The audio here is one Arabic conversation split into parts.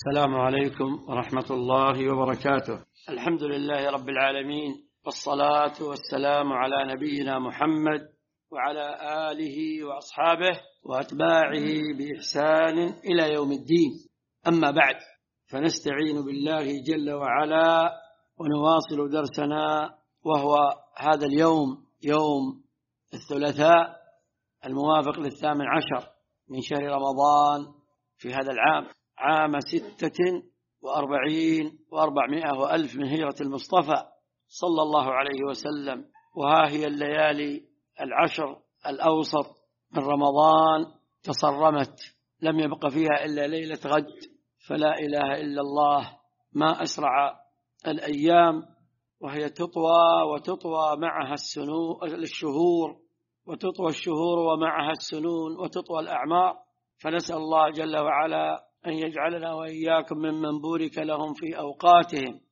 السلام عليكم ورحمة الله وبركاته. الحمد لله رب العالمين، والصلاة والسلام على نبينا محمد وعلى آله وأصحابه وأتباعه بإحسان إلى يوم الدين. أما بعد، فنستعين بالله جل وعلا ونواصل درسنا، وهو هذا اليوم يوم الثلاثاء الموافق 18 من شهر رمضان في هذا العام، عام 46 و400 وألف من هجرة المصطفى صلى الله عليه وسلم. وها هي الليالي العشر الأوسط من رمضان تصرمت، لم يبق فيها إلا ليلة غد، فلا إله إلا الله، ما أسرع الأيام، وهي تطوى وتطوى معها الشهور، وتطوى الشهور ومعها السنون، وتطوى الأعمار. فنسأل الله جل وعلا أن يجعلنا وإياكم ممن بورك لهم في أوقاتهم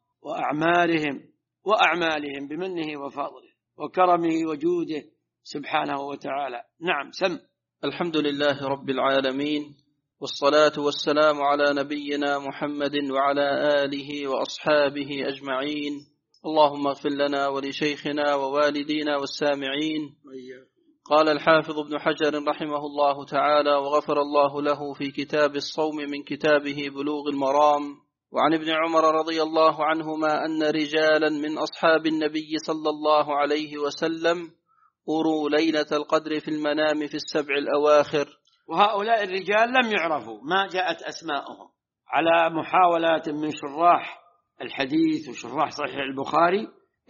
وأعمالهم بمنه وفضله وكرمه وجوده سبحانه وتعالى. نعم، سم. الحمد لله رب العالمين، والصلاة والسلام على نبينا محمد وعلى آله وأصحابه أجمعين. اللهم اغفر لنا ولشيخنا ووالدينا والسامعين. قال الحافظ ابن حجر رحمه الله تعالى وغفر الله له في كتاب الصوم من كتابه بلوغ المرام: وعن ابن عمر رضي الله عنهما أن رجالا من أصحاب النبي صلى الله عليه وسلم أروا ليلة القدر في المنام في السبع الأواخر. وهؤلاء الرجال لم يعرفوا، ما جاءت أسماءهم، على محاولات من شراح الحديث وشراح صحيح البخاري،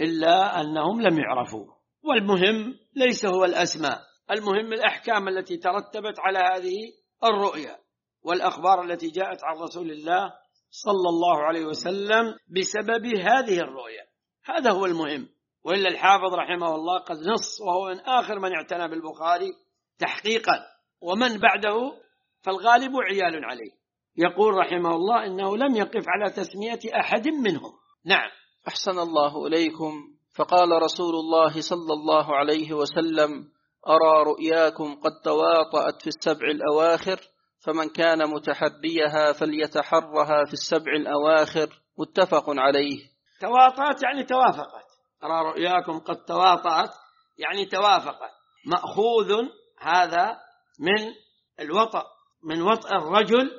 إلا أنهم لم يعرفوا. والمهم ليس هو الأسماء، المهم الأحكام التي ترتبت على هذه الرؤيا والأخبار التي جاءت عن رسول الله صلى الله عليه وسلم بسبب هذه الرؤيا، هذا هو المهم. وإلا الحافظ رحمه الله قد نص، وهو من آخر من اعتنى بالبخاري تحقيقا، ومن بعده فالغالب عيال عليه. يقول رحمه الله إنه لم يقف على تسمية أحد منهم. نعم. أحسن الله إليكم. فقال رسول الله صلى الله عليه وسلم: أرى رؤياكم قد تواطأت في السبع الأواخر، فمن كان متحريها فليتحرها في السبع الأواخر. متفق عليه. تواطأت يعني توافقت. أرى رؤياكم قد تواطأت يعني توافقت، مأخوذ هذا من الوطأ، من وطأ الرجل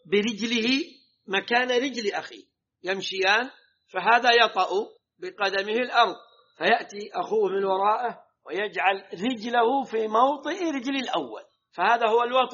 برجله مكان رجل أخيه، يمشيان، فهذا يطأ بقدمه الأرض، فيأتي أخوه من وراءه ويجعل رجله في موطئ رجل الأول، فهذا هو الوطأ.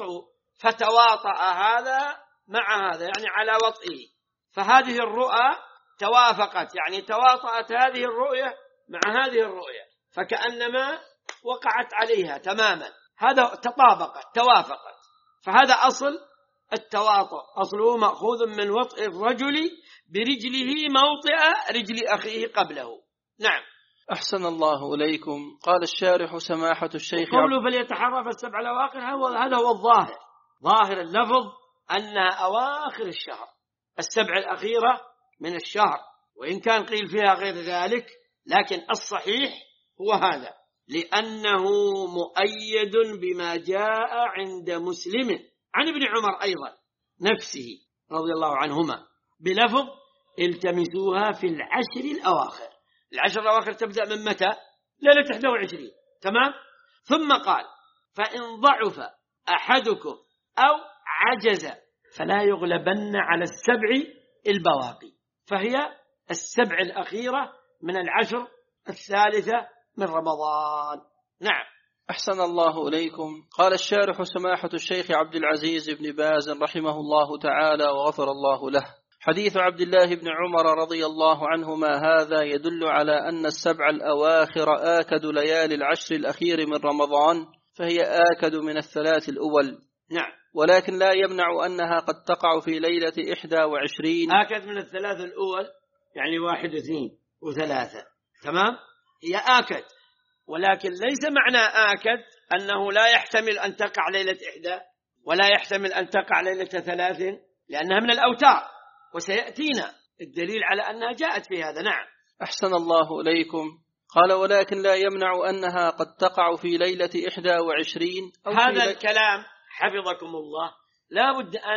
فتواطأ هذا مع هذا يعني على وطئه، فهذه الرؤى توافقت، يعني تواطأت هذه الرؤية مع هذه الرؤية، فكأنما وقعت عليها تماما، هذا تطابقت توافقت. فهذا أصل التواطؤ، أصله مأخوذ من وطئ الرجل برجله موطئ رجل أخيه قبله. نعم. أحسن الله إليكم. قال الشارح سماحة الشيخ قوله فليتحرى في السبع الأواخر، هذا هو الظاهر، ظاهر اللفظ أنها أواخر الشهر، السبع الأخيرة من الشهر، وإن كان قيل فيها غير ذلك، لكن الصحيح هو هذا، لأنه مؤيد بما جاء عند مسلم عن ابن عمر أيضا نفسه رضي الله عنهما بلفظ: التمسوها في العشر الأواخر. العشر الأواخر تبدأ من متى؟ ليلة 21. تمام. ثم قال: فإن ضعف أحدكم أو عجز فلا يغلبن على السبع البواقي، فهي السبع الأخيرة من العشر الثالثة من رمضان. نعم. أحسن الله إليكم. قال الشارح سماحة الشيخ عبد العزيز بن باز رحمه الله تعالى وغفر الله له: حديث عبد الله بن عمر رضي الله عنهما هذا يدل على أن السبع الأواخر آكد ليالي العشر الأخير من رمضان، فهي آكد من الثلاث الأول. نعم. ولكن لا يمنع أنها قد تقع في ليلة 21. آكد من الثلاث الأول يعني 1 و2 و3. تمام. هي آكد، ولكن ليس معنى آكد أنه لا يحتمل أن تقع ليلة 1 ولا يحتمل أن تقع ليلة 3، لأنها من الأوتار، وسيأتينا الدليل على أنها جاءت في هذا. نعم. أحسن الله إليكم. قال: ولكن لا يمنع أنها قد تقع في ليلة 21. هذا الكلام حفظكم الله لا بد أن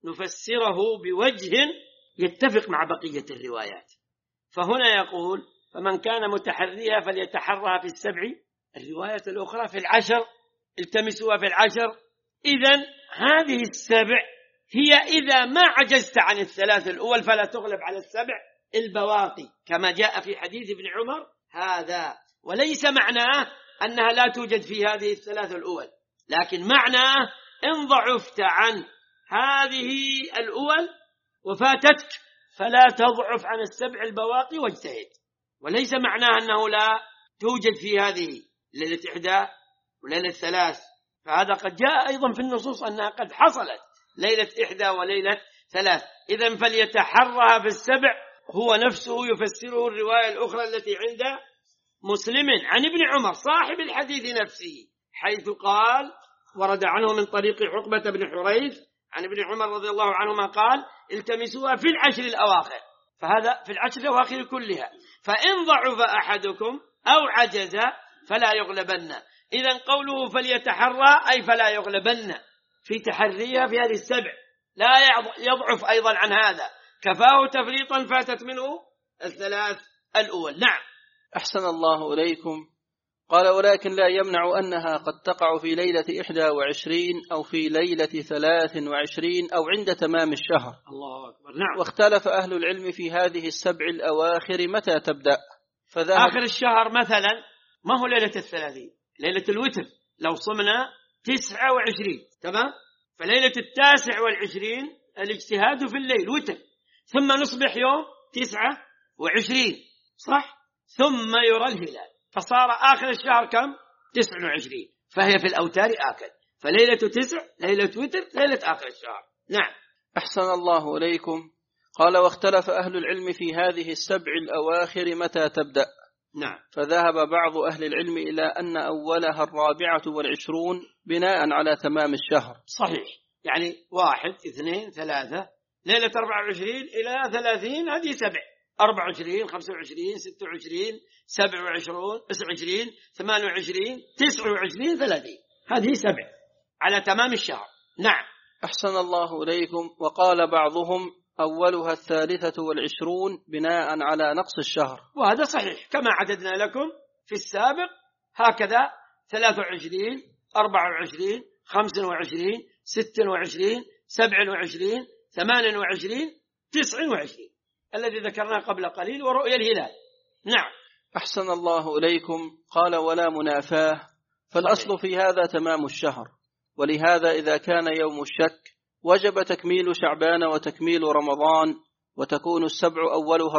نفسره بوجه يتفق مع بقية الروايات. فهنا يقول فمن كان متحريها فليتحرها في 7 الرواية الأخرى في 10 التمسوها في 10. إذن هذه 7 هي إذا ما عجزت عن 3 الأول فلا تغلب على 7 البواقي كما جاء في حديث ابن عمر هذا. وليس معناه أنها لا توجد في هذه 3 الأول، لكن معناه إن ضعفت عن هذه الأول وفاتتك فلا تضعف عن 7 البواقي واجتهد. وليس معناه أنه لا توجد في هذه ليلة 1 وليلة 3، فهذا قد جاء أيضا في النصوص أنها قد حصلت ليلة 1 وليلة 3. إذن فليتحرها في 7 هو نفسه يفسره الرواية الأخرى التي عند مسلم عن ابن عمر صاحب الحديث نفسه، حيث قال ورد عنه من طريق عقبة بن حريث عن ابن عمر رضي الله عنهما قال التمسوها في 10 الأواخر، فهذا في 10 الأواخر كلها. فإن ضعف أحدكم أو عجز فلا يغلبن. إذن قوله فليتحرى أي فلا يغلبن في تحريها في هذه 7، لا يضعف أيضا عن هذا، كفاه تفريطا فاتت منه 3 الأول. نعم. أحسن الله إليكم. قال ولكن لا يمنع أنها قد تقع في ليلة 21 أو في ليلة 23 أو عند تمام الشهر. الله أكبر. نعم. واختلف أهل العلم في هذه 7 الأواخر متى تبدأ. آخر الشهر مثلا ما هو ليلة 30، ليلة الوتر لو صمنا 29 تمام، فليلة 29 الاجتهاد في الليل وتر، ثم نصبح يوم 29 صح، ثم يرى الهلال فصار آخر الشهر كم 29، فهي في الأوتار آكل، فليلة 9 ليلة وتر ليلة آخر الشهر. نعم. أحسن الله إليكم. قال واختلف أهل العلم في هذه 7 الأواخر متى تبدأ. نعم. فذهب بعض أهل العلم إلى أن أولها 24 بناء على تمام الشهر. صحيح، يعني 1 2 3 ليلة 24 إلى 30 هذه 7، 24 25 26 27 29 28 29 30 هذه 7 على تمام الشهر. نعم. أحسن الله إليكم. وقال بعضهم أولها 23 بناء على نقص الشهر، وهذا صحيح كما عددنا لكم في السابق، هكذا 23 24 25 26 27 28 29 الذي ذكرناه قبل قليل ورؤيا الهلال. نعم. أحسن الله إليكم. قال ولا منافاه، فالأصل في هذا تمام الشهر، ولهذا إذا كان يوم الشك وجب تكميل شعبان وتكميل رمضان، وتكون 7 أولها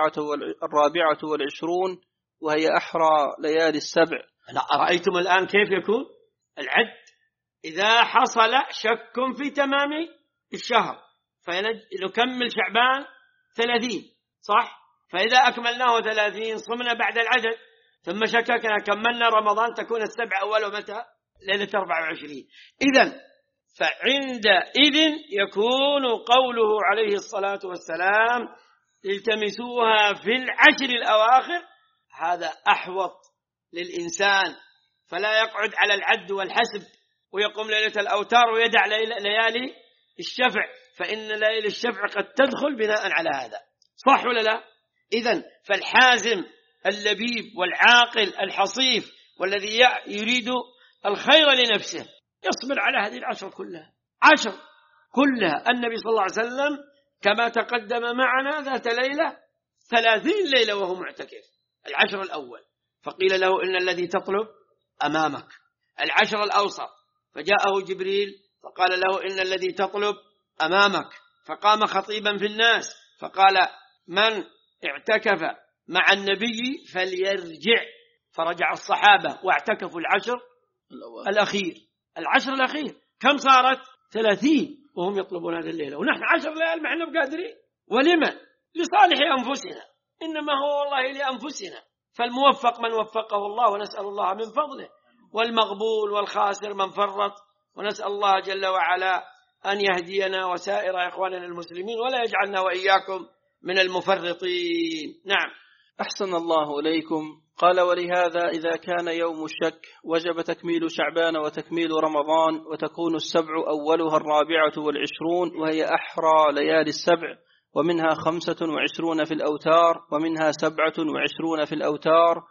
24 وهي أحرى ليالي 7. رأيتم الآن كيف يكون العد إذا حصل شك في تمام الشهر، فنكمل شعبان 30 صح، فإذا أكملناه 30 صمنا بعد العدد، ثم شككنا كملنا رمضان، تكون 7 أول متى ليلة 24. إذن فعندئذ يكون قوله عليه الصلاة والسلام التمسوها في 10 الأواخر هذا أحوط للإنسان، فلا يقعد على العد والحسب ويقوم ليلة الأوتار ويدع ليالي الشفع، فإن ليالي الشفع قد تدخل بناء على هذا، صح ولا لا؟ إذن فالحازم اللبيب والعاقل الحصيف والذي يريد الخير لنفسه يصبر على هذه 10 كلها، 10 كلها. النبي صلى الله عليه وسلم كما تقدم معنا ذات ليلة 30 ليلة وهو معتكف 10 الأول، فقيل له إن الذي تطلب أمامك. 10 الأوسط فجاءه جبريل فقال له إن الذي تطلب أمامك، فقام خطيبا في الناس فقال من اعتكف مع النبي فليرجع، فرجع الصحابة واعتكفوا 10 الأخير. 10 الأخير كم صارت 30 وهم يطلبون هذه الليلة، ونحن 10 ليال ما احنا بقادرين. ولمن؟ لصالح أنفسنا، إنما هو والله لأنفسنا. فالموفق من وفقه الله ونسأل الله من فضله، والمغبول والخاسر من فرط، ونسأل الله جل وعلا أن يهدينا وسائر إخواننا المسلمين ولا يجعلنا وإياكم من المفرطين. نعم. أحسن الله إليكم. قال: ولهذا إذا كان يوم الشك وجب تكميل شعبان وتكميل رمضان، وتكون السبع أولها 24، وهي أحرى ليالي السبع، ومنها 25 في الأوتار، ومنها 27 في الأوتار،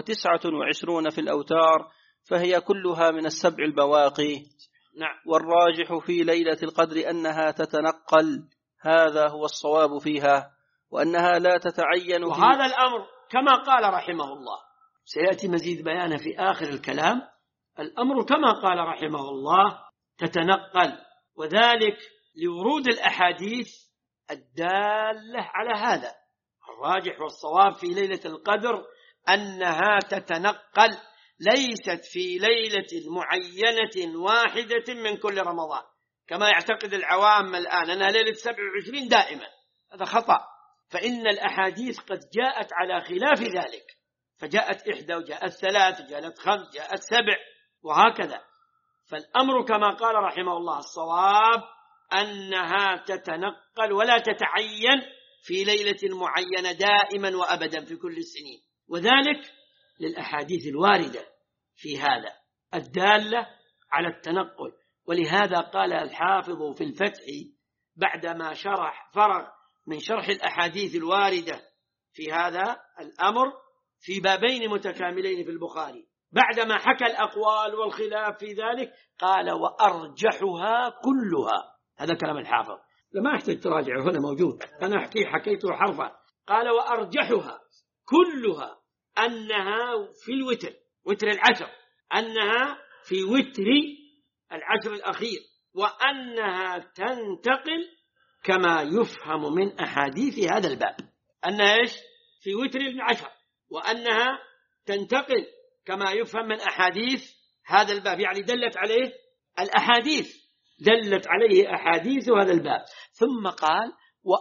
و29 في الأوتار، فهي كلها من السبع البواقي. نعم. والراجح في ليلة القدر أنها تتنقل، هذا هو الصواب فيها، وأنها لا تتعين. وهذا الأمر كما قال رحمه الله، سيأتي مزيد بيانه في آخر الكلام. الأمر كما قال رحمه الله تتنقل، وذلك لورود الأحاديث الدالة على هذا. الراجح والصواب في ليلة القدر أنها تتنقل، ليست في ليلة معينة واحدة من كل رمضان كما يعتقد العوام الآن أنها ليلة 27 دائما. هذا خطأ، فإن الأحاديث قد جاءت على خلاف ذلك، فجاءت 1 وجاءت 3 وجاءت 5 جاءت 7 وهكذا. فالأمر كما قال رحمه الله الصواب أنها تتنقل ولا تتعين في ليلة معينة دائما وأبدا في كل السنين، وذلك للأحاديث الواردة في هذا الدالة على التنقل. ولهذا قال الحافظ في الفتح بعدما فرغ من شرح الأحاديث الواردة في هذا الأمر في بابين متكاملين في البخاري، بعدما حكى الأقوال والخلاف في ذلك قال: وأرجحها كلها. هذا كلام الحافظ، لما أحتاج تراجعه، هنا موجود، أنا حكيته حرفا. قال: وأرجحها كلها أنها في الوتر، وتر العشر، أنها في وتر العشر الأخير، وأنها تنتقل كما يفهم من أحاديث هذا الباب. أنها إيش؟ في وتر العشر، وأنها تنتقل كما يفهم من أحاديث هذا الباب، يعني دلت عليه الأحاديث، دلت عليه أحاديث هذا الباب. ثم قال: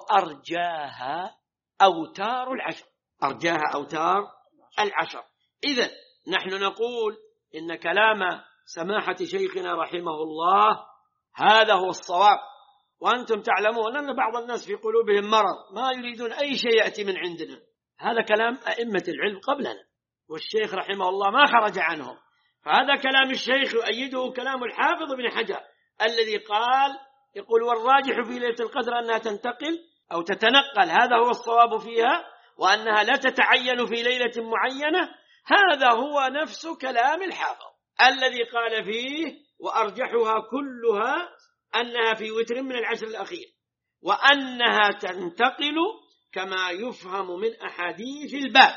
وأرجاها أوتار العشر، أرجاها أوتار العشر. إذن نحن نقول إن كلام سماحة شيخنا رحمه الله هذا هو الصواب، وأنتم تعلمون أن بعض الناس في قلوبهم مرض، ما يريدون أي شيء يأتي من عندنا. هذا كلام أئمة العلم قبلنا، والشيخ رحمه الله ما خرج عنهم، فهذا كلام الشيخ يؤيده كلام الحافظ بن حجر الذي قال يقول: والراجح في ليلة القدر أنها تنتقل أو تتنقل، هذا هو الصواب فيها، وأنها لا تتعين في ليلة معينة. هذا هو نفس كلام الحافظ الذي قال فيه: وأرجحها كلها أنها في وتر من العشر الأخير، وأنها تنتقل كما يفهم من أحاديث الباب،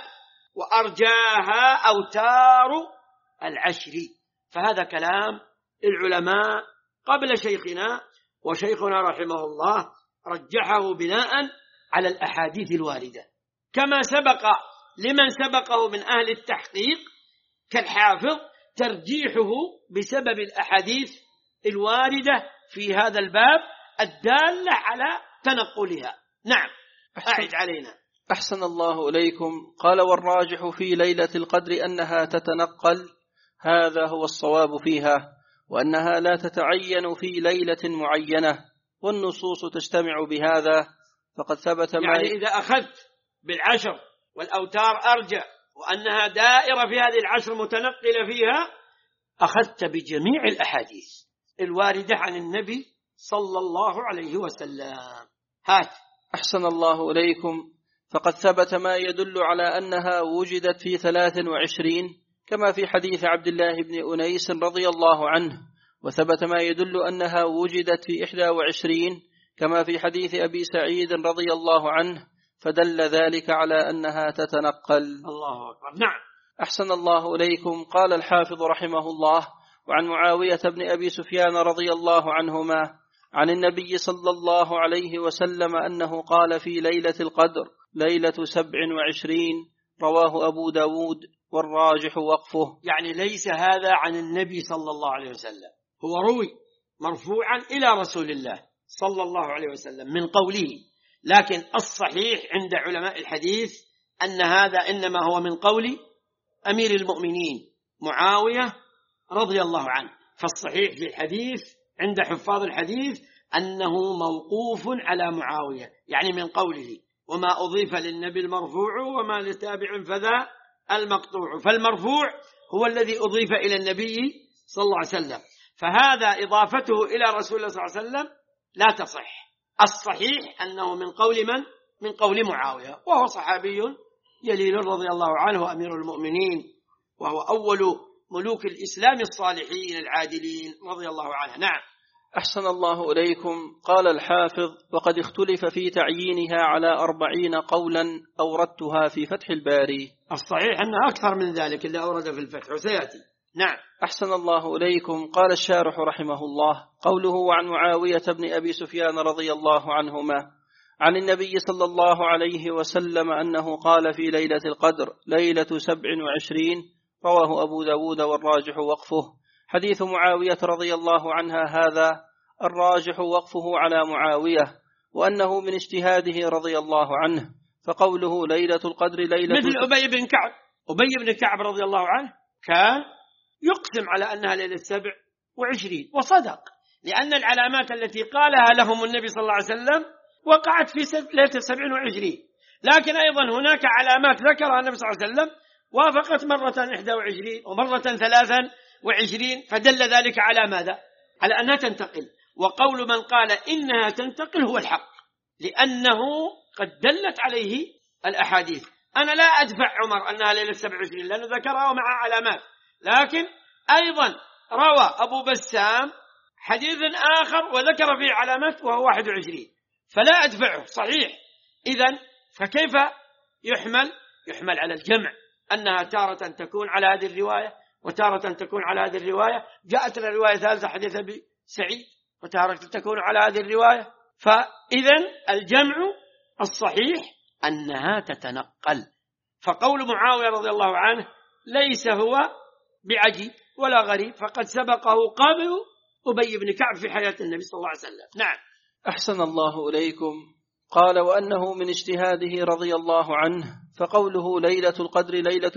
وأرجاها أوتار العشر. فهذا كلام العلماء قبل شيخنا، وشيخنا رحمه الله رجحه بناء على الأحاديث الواردة، كما سبق لمن سبقه من أهل التحقيق كالحافظ ترجيحه بسبب الأحاديث الواردة في هذا الباب الدالة على تنقلها. نعم، أعد علينا. أحسن الله إليكم. قال: والراجح في ليلة القدر أنها تتنقل، هذا هو الصواب فيها، وأنها لا تتعين في ليلة معينة، والنصوص تجتمع بهذا. فقد ثبت يعني إذا أخذت بالعشر والأوتار أرجع، وأنها دائرة في هذه العشر متنقلة فيها، أخذت بجميع الأحاديث الواردة عن النبي صلى الله عليه وسلم. هات. أحسن الله إليكم. فقد ثبت ما يدل على أنها وجدت في 23 كما في حديث عبد الله بن أنيس رضي الله عنه، وثبت ما يدل أنها وجدت في 21 كما في حديث أبي سعيد رضي الله عنه، فدل ذلك على أنها تتنقل. الله أكبر. نعم. أحسن الله إليكم. قال الحافظ رحمه الله: وعن معاوية بن أبي سفيان رضي الله عنهما عن النبي صلى الله عليه وسلم أنه قال في ليلة القدر ليلة 27، رواه أبو داود، والراجح وقفه. يعني ليس هذا عن النبي صلى الله عليه وسلم، هو روي مرفوعا إلى رسول الله صلى الله عليه وسلم من قوله، لكن الصحيح عند علماء الحديث أن هذا إنما هو من قول أمير المؤمنين معاوية رضي الله عنه. فالصحيح في الحديث عند حفاظ الحديث أنه موقوف على معاوية، يعني من قوله، وما أضيف للنبي المرفوع وما لتابع فذا المقطوع، فالمرفوع هو الذي أضيف إلى النبي صلى الله عليه وسلم، فهذا إضافته إلى رسول الله صلى الله عليه وسلم لا تصح. الصحيح أنه من قول من؟ من قول معاوية، وهو صحابي جليل رضي الله عنه وأمير المؤمنين، وهو أول ملوك الإسلام الصالحين العادلين رضي الله عنه. نعم. أحسن الله إليكم. قال الحافظ: وقد اختلف في تعيينها على 40 قولا أوردتها في فتح الباري. الصحيح أنها أكثر من ذلك اللي أورد في الفتح وسيأتي. نعم. أحسن الله إليكم. قال الشارح رحمه الله: قوله عن معاوية بن أبي سفيان رضي الله عنهما عن النبي صلى الله عليه وسلم أنه قال في ليلة القدر ليلة 27، رواه أبو داود والراجح وقفه. حديث معاوية رضي الله عنها هذا الراجح وقفه على معاوية، وأنه من اجتهاده رضي الله عنه، فقوله ليلة القدر ليلة مثل أبي بن كعب. أبي بن كعب رضي الله عنه كان يقسم على أنها ليلة 27 وصدق، لأن العلامات التي قالها لهم النبي صلى الله عليه وسلم وقعت في ليلة 27، لكن أيضا هناك علامات ذكرها النبي صلى الله عليه وسلم وافقت مرة 21 ومرة 23، فدل ذلك على ماذا؟ على أنها تنتقل. وقول من قال إنها تنتقل هو الحق، لأنه قد دلت عليه الأحاديث. أنا لا أدفع عمر أنها ليلة 27 لأنه ذكرها مع علامات، لكن أيضا روى أبو بسام حديث آخر وذكر فيه علامات وهو 21، فلا أدفعه صحيح. إذن فكيف يحمل على الجمع، أنها تارة تكون على هذه الرواية وتارة تكون على هذه الرواية. جاءت الرواية ثالثة حديث أبي سعيد وتارة تكون على هذه الرواية. فإذن الجمع الصحيح أنها تتنقل. فقول معاوية رضي الله عنه ليس هو بعجيب ولا غريب، فقد سبقه قبل أبي بن كعب في حياة النبي صلى الله عليه وسلم. نعم. أحسن الله إليكم. قال: وأنه من اجتهاده رضي الله عنه، فقوله ليلة القدر ليلة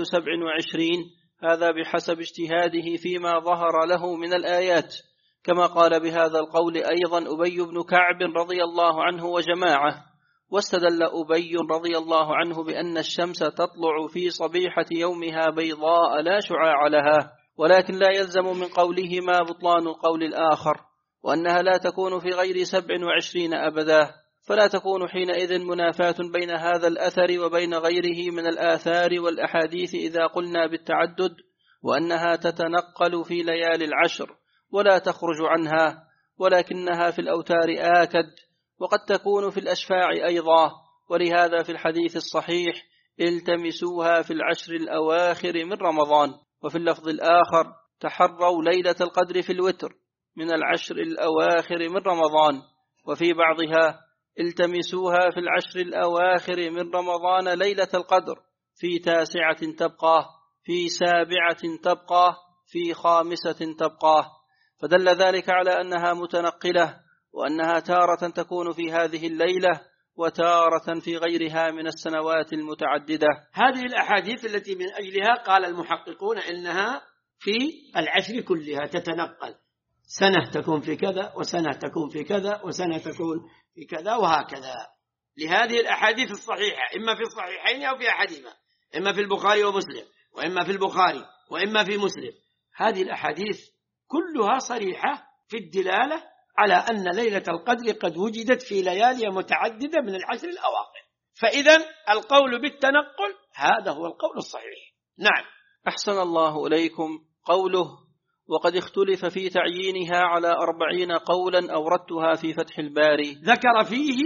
27 هذا بحسب اجتهاده فيما ظهر له من الآيات، كما قال بهذا القول أيضا أبي بن كعب رضي الله عنه وجماعة. واستدل أبي رضي الله عنه بأن الشمس تطلع في صبيحة يومها بيضاء لا شعاع لها، ولكن لا يلزم من قولهما بطلان القول الآخر، وأنها لا تكون في غير 27 أبدا، فلا تكون حينئذ منافاة بين هذا الأثر وبين غيره من الآثار والأحاديث إذا قلنا بالتعدد، وأنها تتنقل في ليالي العشر ولا تخرج عنها، ولكنها في الأوتار آكد، وقد تكون في الأشفاع أيضا. ولهذا في الحديث الصحيح التمسوها في العشر الأواخر من رمضان. وفي اللفظ الآخر تحروا ليلة القدر في الوتر من العشر الأواخر من رمضان. وفي بعضها التمسوها في العشر الأواخر من رمضان ليلة القدر في 9 تبقى، في 7 تبقى، في 5 تبقى، فدل ذلك على أنها متنقلة، وأنها تارة تكون في هذه الليلة وتارة في غيرها من السنوات المتعددة. هذه الأحاديث التي من أجلها قال المحققون إنها في العشر كلها تتنقل، سنة تكون في كذا وسنة تكون في كذا وسنة تكون في كذا وهكذا، لهذه الأحاديث الصحيحة إما في الصحيحين أو في أحدهما، إما في البخاري ومسلم وإما في البخاري وإما في مسلم. هذه الأحاديث كلها صريحة في الدلالة على أن ليلة القدر قد وجدت في ليالي متعددة من العشر الأواخر، فإذا القول بالتنقل هذا هو القول الصحيح. نعم. أحسن الله إليكم. قوله وقد اختلف في تعيينها على 40 قولا أوردتها في فتح الباري، ذكر فيه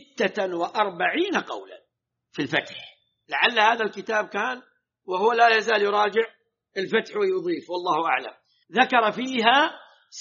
46 قولا في الفتح، لعل هذا الكتاب كان وهو لا يزال يراجع الفتح ويضيف، والله أعلم. ذكر فيها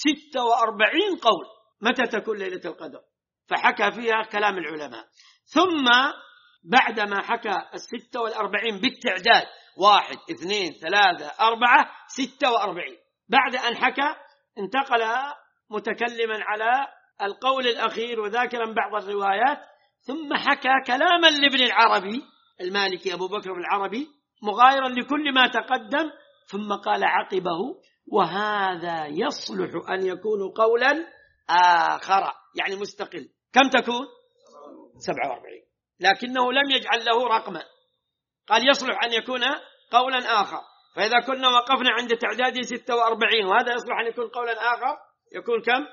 46 قول متى تكون ليلة القدر، فحكى فيها كلام العلماء. ثم بعدما حكى 46 بالتعداد 1 2 3 4 46، بعد أن حكى انتقل متكلما على القول الأخير وذاكرا بعض الروايات، ثم حكى كلاما لابن العربي المالكي أبو بكر العربي مغايرا لكل ما تقدم، ثم قال عقبه وهذا يصلح أن يكون قولا آخر، يعني مستقل. كم تكون؟ 47، لكنه لم يجعل له رقما، قال يصلح أن يكون قولا آخر. فإذا كنا وقفنا عند تعداد 46 وهذا يصلح أن يكون قولا آخر، يكون كم؟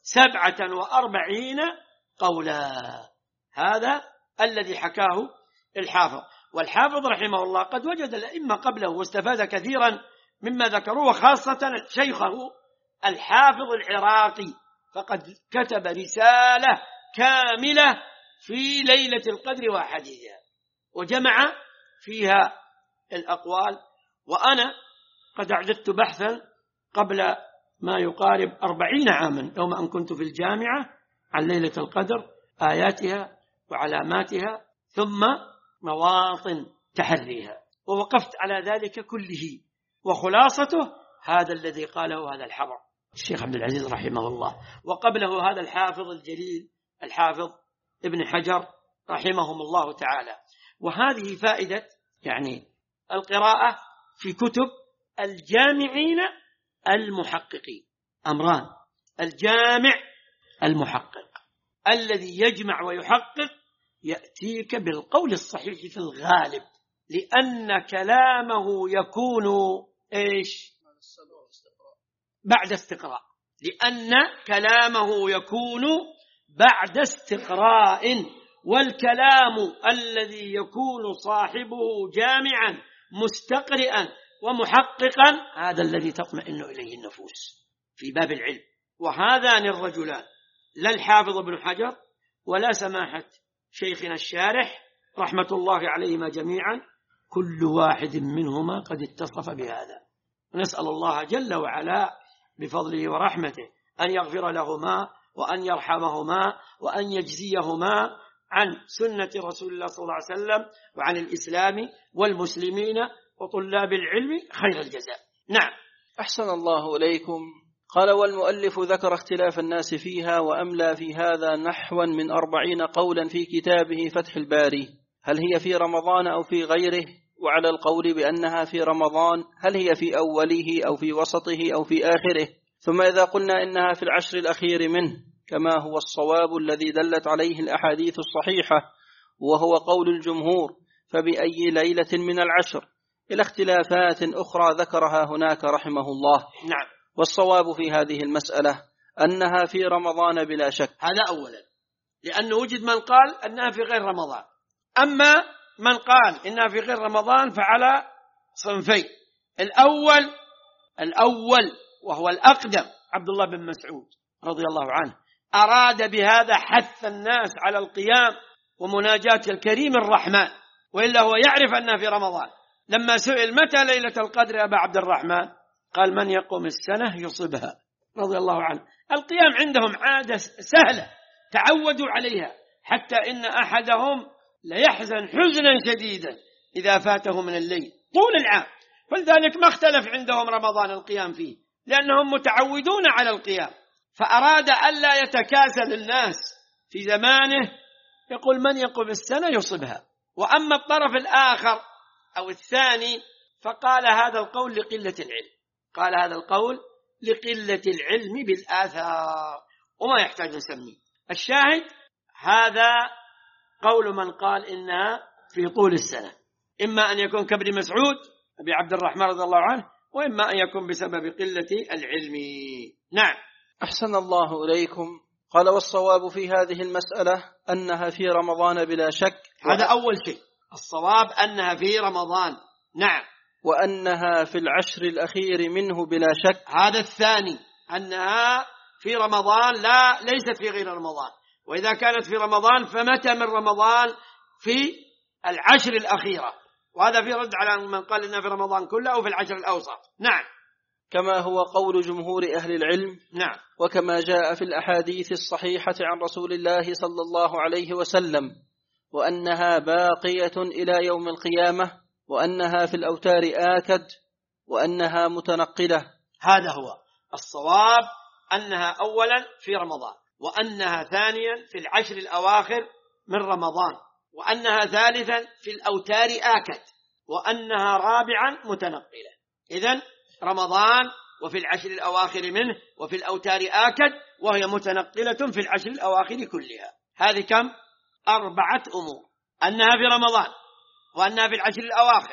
47 قولا. هذا الذي حكاه الحافظ. والحافظ رحمه الله قد وجد الأئمة قبله واستفاد كثيرا مما ذكروه، وخاصة شيخه الحافظ العراقي، فقد كتب رسالة كاملة في ليلة القدر وأحاديثها وجمع فيها الأقوال. وأنا قد أعددت بحثا قبل ما يقارب 40 عاما يوم أن كنت في الجامعة عن ليلة القدر، آياتها وعلاماتها ثم مواطن تحريها، ووقفت على ذلك كله، وخلاصته هذا الذي قاله هذا الحبر الشيخ عبد العزيز رحمه الله، وقبله هذا الحافظ الجليل الحافظ ابن حجر رحمهم الله تعالى. وهذه فائدة يعني القراءة في كتب الجامعين المحققين. أمران: الجامع المحقق الذي يجمع ويحقق يأتيك بالقول الصحيح في الغالب، لأن كلامه يكون إيش؟ بعد استقراء. لأن كلامه يكون بعد استقراء، والكلام الذي يكون صاحبه جامعا مستقرئا ومحققا هذا الذي تطمئن إليه النفوس في باب العلم. وهذان الرجلان لا الحافظ ابن حجر ولا سماحة شيخنا الشارح رحمة الله عليهما جميعا، كل واحد منهما قد اتصف بهذا. نسأل الله جل وعلا بفضله ورحمته أن يغفر لهما وأن يرحمهما وأن يجزيهما عن سنة رسول الله صلى الله عليه وسلم وعن الإسلام والمسلمين وطلاب العلم خير الجزاء. نعم. أحسن الله إليكم. قال: والمؤلف ذكر اختلاف الناس فيها وأملى في هذا نحوا من 40 قولا في كتابه فتح الباري، هل هي في رمضان أو في غيره؟ وعلى القول بأنها في رمضان هل هي في أوله أو في وسطه أو في آخره؟ ثم إذا قلنا إنها في العشر الأخير منه كما هو الصواب الذي دلت عليه الأحاديث الصحيحة وهو قول الجمهور، فبأي ليلة من العشر؟ إلى اختلافات أخرى ذكرها هناك رحمه الله. نعم. والصواب في هذه المسألة أنها في رمضان بلا شك. هذا أولا، لأنه وجد من قال أنها في غير رمضان. أما من قال إنها في غير رمضان فعلى صنفين: الأول وهو الأقدم عبد الله بن مسعود رضي الله عنه، أراد بهذا حث الناس على القيام ومناجاة الكريم الرحمن، وإلا هو يعرف أنها في رمضان. لما سئل متى ليلة القدر يا أبا عبد الرحمن قال: من يقوم السنة يصبها، رضي الله عنه. القيام عندهم عادة سهلة تعودوا عليها، حتى إن أحدهم ليحزن حزنا شديدا إذا فاته من الليل طول العام، فلذلك ما اختلف عندهم رمضان القيام فيه، لأنهم متعودون على القيام. فأراد ألا يتكاسل الناس في زمانه، يقول: من يقوم السنة يصبها. وأما الطرف الآخر أو الثاني فقال هذا القول لقلة العلم، قال هذا القول لقلة العلم بالآثار وما يحتاج نسميه. الشاهد هذا قول من قال إنها في طول السنة، إما أن يكون كابن مسعود أبي عبد الرحمن رضي الله عنه، وإما أن يكون بسبب قلة العلم. نعم. أحسن الله إليكم. قال: والصواب في هذه المسألة أنها في رمضان بلا شك. هذا أول شيء، الصواب أنها في رمضان. نعم. وأنها في العشر الأخير منه بلا شك. هذا الثاني، أنها في رمضان ليست في غير رمضان، وإذا كانت في رمضان فمتى من رمضان؟ في العشر الأخيرة، وهذا في رد على من قال إنها في رمضان كله أو في العشر الأوسط. نعم. كما هو قول جمهور أهل العلم. نعم. وكما جاء في الأحاديث الصحيحة عن رسول الله صلى الله عليه وسلم، وأنها باقية إلى يوم القيامة، وأنها في الأوتار آكد، وأنها متنقلة. هذا هو الصواب، أنها أولا في رمضان، وأنها ثانيا في العشر الأواخر من رمضان، وأنها ثالثا في الأوتار آكد، وأنها رابعا متنقلة. إذن رمضان وفي العشر الأواخر منه وفي الأوتار آكد، وهي متنقلة في العشر الأواخر كلها. هذه كم؟ 4 أمور: أنها في رمضان، وأنها في العشر الأواخر،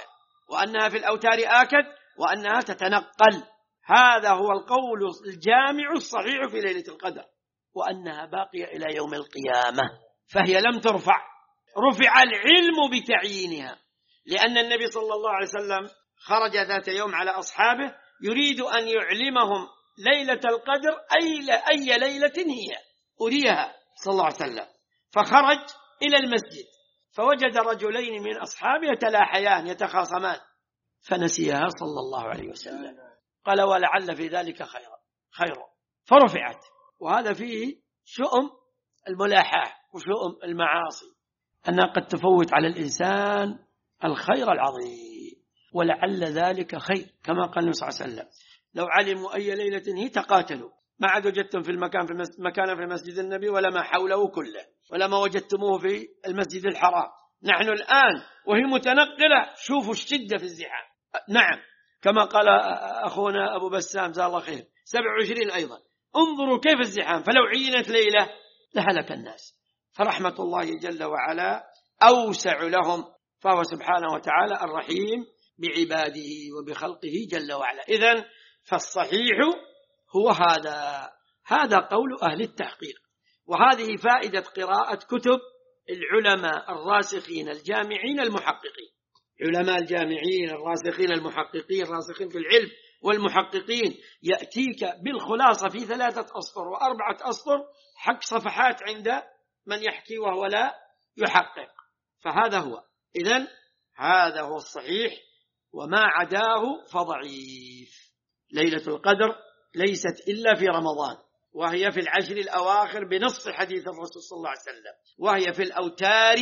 وأنها في الأوتار آكد، وأنها تتنقل. هذا هو القول الجامع الصحيح في ليلة القدر، وأنها باقية إلى يوم القيامة، فهي لم ترفع، رفع العلم بتعيينها، لأن النبي صلى الله عليه وسلم خرج ذات يوم على أصحابه يريد أن يعلمهم ليلة القدر أي ليلة هي، أريها صلى الله عليه وسلم، فخرج إلى المسجد فوجد رجلين من أصحابه يتلاحيان يتخاصمان، فنسيها صلى الله عليه وسلم، قال ولعل في ذلك خيرا، فرفعت. وهذا فيه شؤم الملاحاة وشؤم المعاصي، أنها قد تفوت على الإنسان الخير العظيم، ولعل ذلك خير، كما قال النبي صلى الله عليه وسلم لو علموا أي ليلة هي تقاتلوا، ما عاد وجدتم في مكان في مسجد النبي ولا ما حوله كله، ولا ما وجدتموه في المسجد الحرام. نحن الآن وهي متنقلة، شوفوا الشدة في الزحام. نعم، كما قال أخونا أبو بسام جزاه الله خير 27 أيضا، انظروا كيف الزحام، فلو عينت ليلة لهلك الناس، فرحمة الله جل وعلا أوسع لهم، فهو سبحانه وتعالى الرحيم بعباده وبخلقه جل وعلا. إذن فالصحيح هو هذا قول أهل التحقيق، وهذه فائدة قراءة كتب العلماء الراسخين الجامعين المحققين، علماء الجامعين الراسخين المحققين الراسخين في العلم والمحققين، يأتيك بالخلاصة في 3 أسطر و4 أسطر، حق صفحات عند من يحكي وهو لا يحقق، فهذا هو. إذن هذا هو الصحيح، وما عداه فضعيف. ليلة القدر ليست إلا في رمضان، وهي في العشر الأواخر بنص حديث الرسول صلى الله عليه وسلم، وهي في الأوتار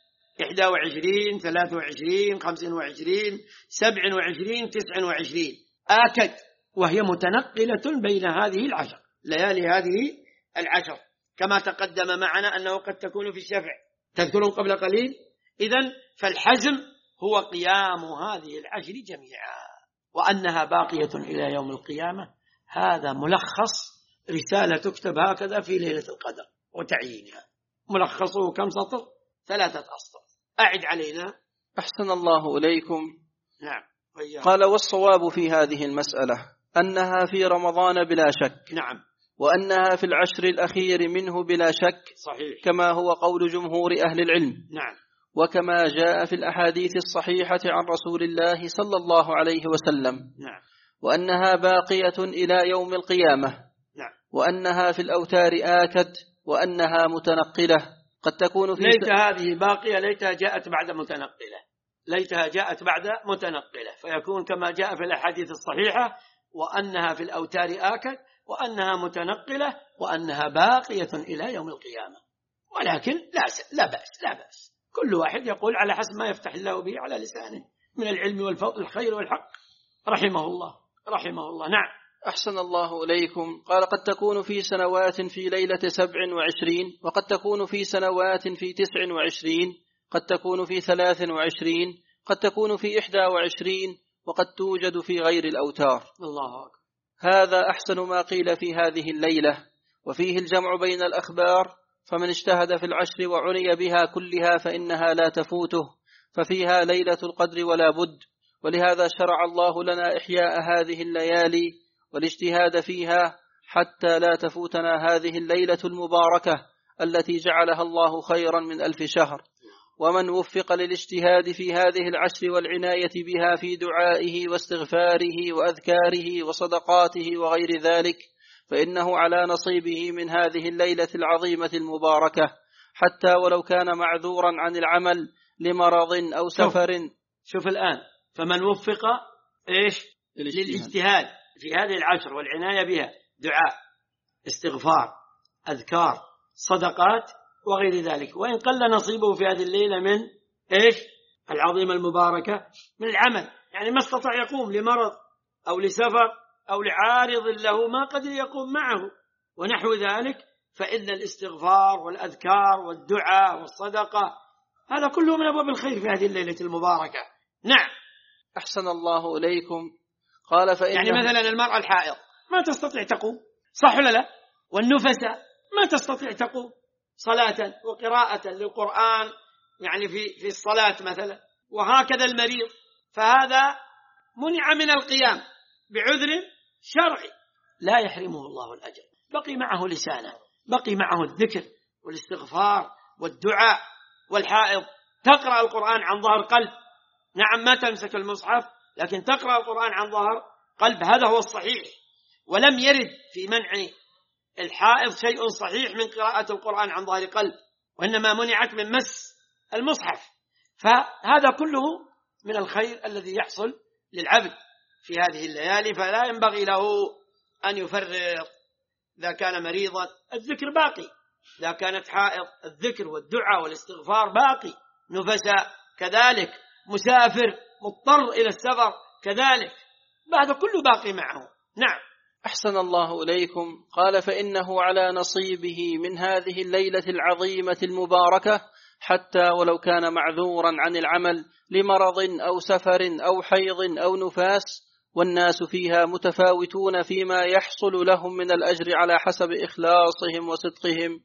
21 23 25 27 29 آكد، وهي متنقلة بين هذه العشر ليالي، هذه العشر، كما تقدم معنا أنه قد تكون في الشفع، تذكرون قبل قليل. إذن فالحزم هو قيام هذه العشر جميعا، وأنها باقية إلى يوم القيامة. هذا ملخص رسالة تكتب هكذا في ليلة القدر وتعيينها، ملخصه كم سطر؟ 3 أسطر. أعد علينا. أحسن الله إليكم. نعم. قال والصواب في هذه المسألة أنها في رمضان بلا شك. نعم. وأنها في العشر الأخير منه بلا شك. صحيح. كما هو قول جمهور أهل العلم. نعم. وكما جاء في الأحاديث الصحيحة عن رسول الله صلى الله عليه وسلم. نعم. وأنها باقية إلى يوم القيامة. نعم. وأنها في الأوتار آكد، وأنها متنقلة قد تكون في ليت هذه باقية، ليتها جاءت بعد متنقلة، ليتها جاءت بعد متنقلة، فيكون كما جاء في الأحاديث الصحيحة وأنها في الأوتار آكد، وأنها متنقلة، وأنها باقية إلى يوم القيامة. ولكن لا بأس كل واحد يقول على حسب ما يفتح الله به على لسانه من العلم والخير والحق، رحمه الله. نعم. أحسن الله إليكم. قال قد تكون في سنوات في ليلة 27، وقد تكون في سنوات في 29، قد تكون في 23، قد تكون في 21، وقد توجد في غير الأوتار. الله أكبر. هذا أحسن ما قيل في هذه الليلة، وفيه الجمع بين الأخبار، فمن اجتهد في العشر وعني بها كلها فإنها لا تفوته، ففيها ليلة القدر ولا بد. ولهذا شرع الله لنا إحياء هذه الليالي والاجتهاد فيها حتى لا تفوتنا هذه الليلة المباركة التي جعلها الله خيرا من 1000 شهر. ومن وفق للاجتهاد في هذه العشر والعناية بها في دعائه واستغفاره وأذكاره وصدقاته وغير ذلك، فإنه على نصيبه من هذه الليلة العظيمة المباركة، حتى ولو كان معذورا عن العمل لمرض أو سفر. شوف الآن، فمن وفق للاجتهاد في هذه العشر والعناية بها، دعاء، استغفار، أذكار، صدقات وغير ذلك، وإن قل نصيبه في هذه الليلة من العظيمة المباركة من العمل، يعني ما استطاع يقوم لمرض أو لسفر أو لعارض له ما قدر يقوم معه ونحو ذلك، فإن الاستغفار والأذكار والدعاء والصدقة هذا كله من أبواب الخير في هذه الليلة المباركة. نعم. أحسن الله إليكم. قال يعني مثلا المرأة الحائض ما تستطيع تقوم، صح ولا لا؟ والنفساء ما تستطيع تقوم صلاة وقراءة للقرآن، يعني في الصلاة مثلا، وهكذا المريض فهذا منع من القيام بعذر شرعي لا يحرمه الله الأجر، بقي معه لسانه، بقي معه الذكر والاستغفار والدعاء. والحائض تقرأ القرآن عن ظهر قلب، نعم ما تمسك المصحف لكن تقرأ القرآن عن ظهر قلب، هذا هو الصحيح. ولم يرد في منع الحائض شيء صحيح من قراءة القرآن عن ظهر قلب، وإنما منعت من مس المصحف. فهذا كله من الخير الذي يحصل للعبد في هذه الليالي، فلا ينبغي له أن يفرط. إذا كان مريضا الذكر باقي، إذا كانت حائض الذكر والدعاء والاستغفار باقي، نفساء كذلك، مسافر مضطر إلى السفر كذلك، بعد كله باقي معه. نعم. أحسن الله إليكم. قال: فإنه على نصيبه من هذه الليلة العظيمة المباركة حتى ولو كان معذورا عن العمل لمرض أو سفر أو حيض أو نفاس، والناس فيها متفاوتون فيما يحصل لهم من الأجر على حسب إخلاصهم وصدقهم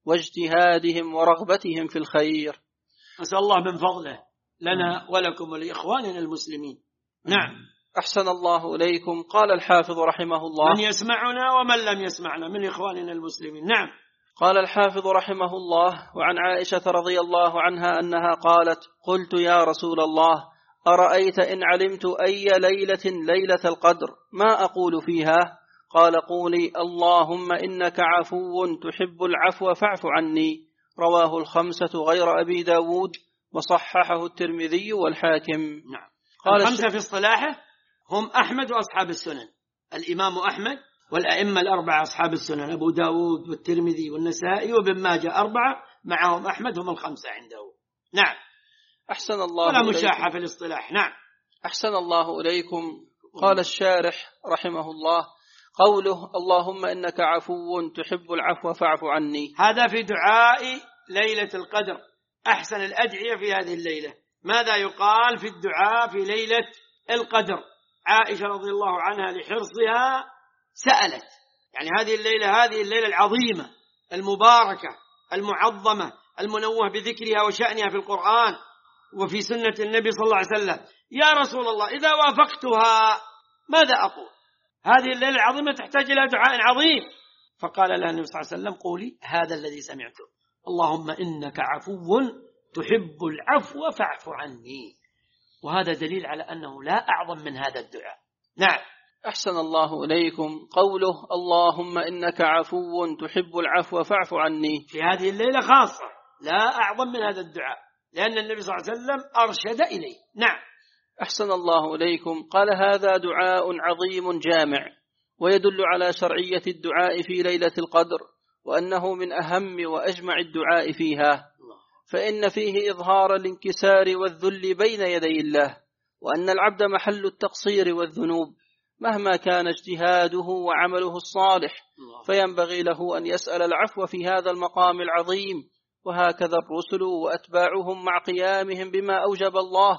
واجتهادهم ورغبتهم في الخير. أسأل الله من فضله لنا ولكم ولإخواننا المسلمين. نعم. أحسن الله إليكم. قال الحافظ رحمه الله: من يسمعنا ومن لم يسمعنا من إخواننا المسلمين. نعم. قال الحافظ رحمه الله: وعن عائشة رضي الله عنها أنها قالت: قلت يا رسول الله أرأيت إن علمت أي ليلة القدر ما أقول فيها؟ قال: قولي اللهم إنك عفو تحب العفو فاعف عني. رواه الخمسة غير أبي داود، وصححه الترمذي والحاكم. نعم. قال الخمسة في اصطلاحه هم أحمد وأصحاب السنن، الإمام أحمد والأئمة الأربعة أصحاب السنن، أبو داود والترمذي والنسائي وابن ماجه، أربعة معهم أحمد، هم الخمسة عنده. نعم. أحسن الله ولا إليكم. مشاحة في الاصطلاح. نعم. أحسن الله إليكم. قال الشارح رحمه الله: قوله اللهم إنك عفو تحب العفو فاعف عني، هذا في دعاء ليلة القدر، أحسن الأدعية في هذه الليلة. ماذا يقال في الدعاء في ليلة القدر؟ عائشة رضي الله عنها لحرصها سألت، يعني هذه الليلة العظيمة المباركة المعظمة المنوه بذكرها وشأنها في القرآن وفي سنة النبي صلى الله عليه وسلم: يا رسول الله إذا وافقتها ماذا أقول؟ هذه الليلة العظيمة تحتاج إلى دعاء عظيم. فقال لها النبي صلى الله عليه وسلم: قولي هذا الذي سمعته، اللهم إنك عفو تحب العفو فاعف عني. وهذا دليل على أنه لا أعظم من هذا الدعاء. نعم. أحسن الله إليكم. قوله اللهم إنك عفو تحب العفو فاعف عني في هذه الليلة خاصة، لا أعظم من هذا الدعاء، لأن النبي صلى الله عليه وسلم أرشد إليه. نعم. أحسن الله إليكم. قال: هذا دعاء عظيم جامع، ويدل على شرعية الدعاء في ليلة القدر، وأنه من أهم وأجمع الدعاء فيها، فإن فيه إظهار الانكسار والذل بين يدي الله، وأن العبد محل التقصير والذنوب مهما كان اجتهاده وعمله الصالح، فينبغي له أن يسأل العفو في هذا المقام العظيم. وهكذا الرسل وأتباعهم مع قيامهم بما أوجب الله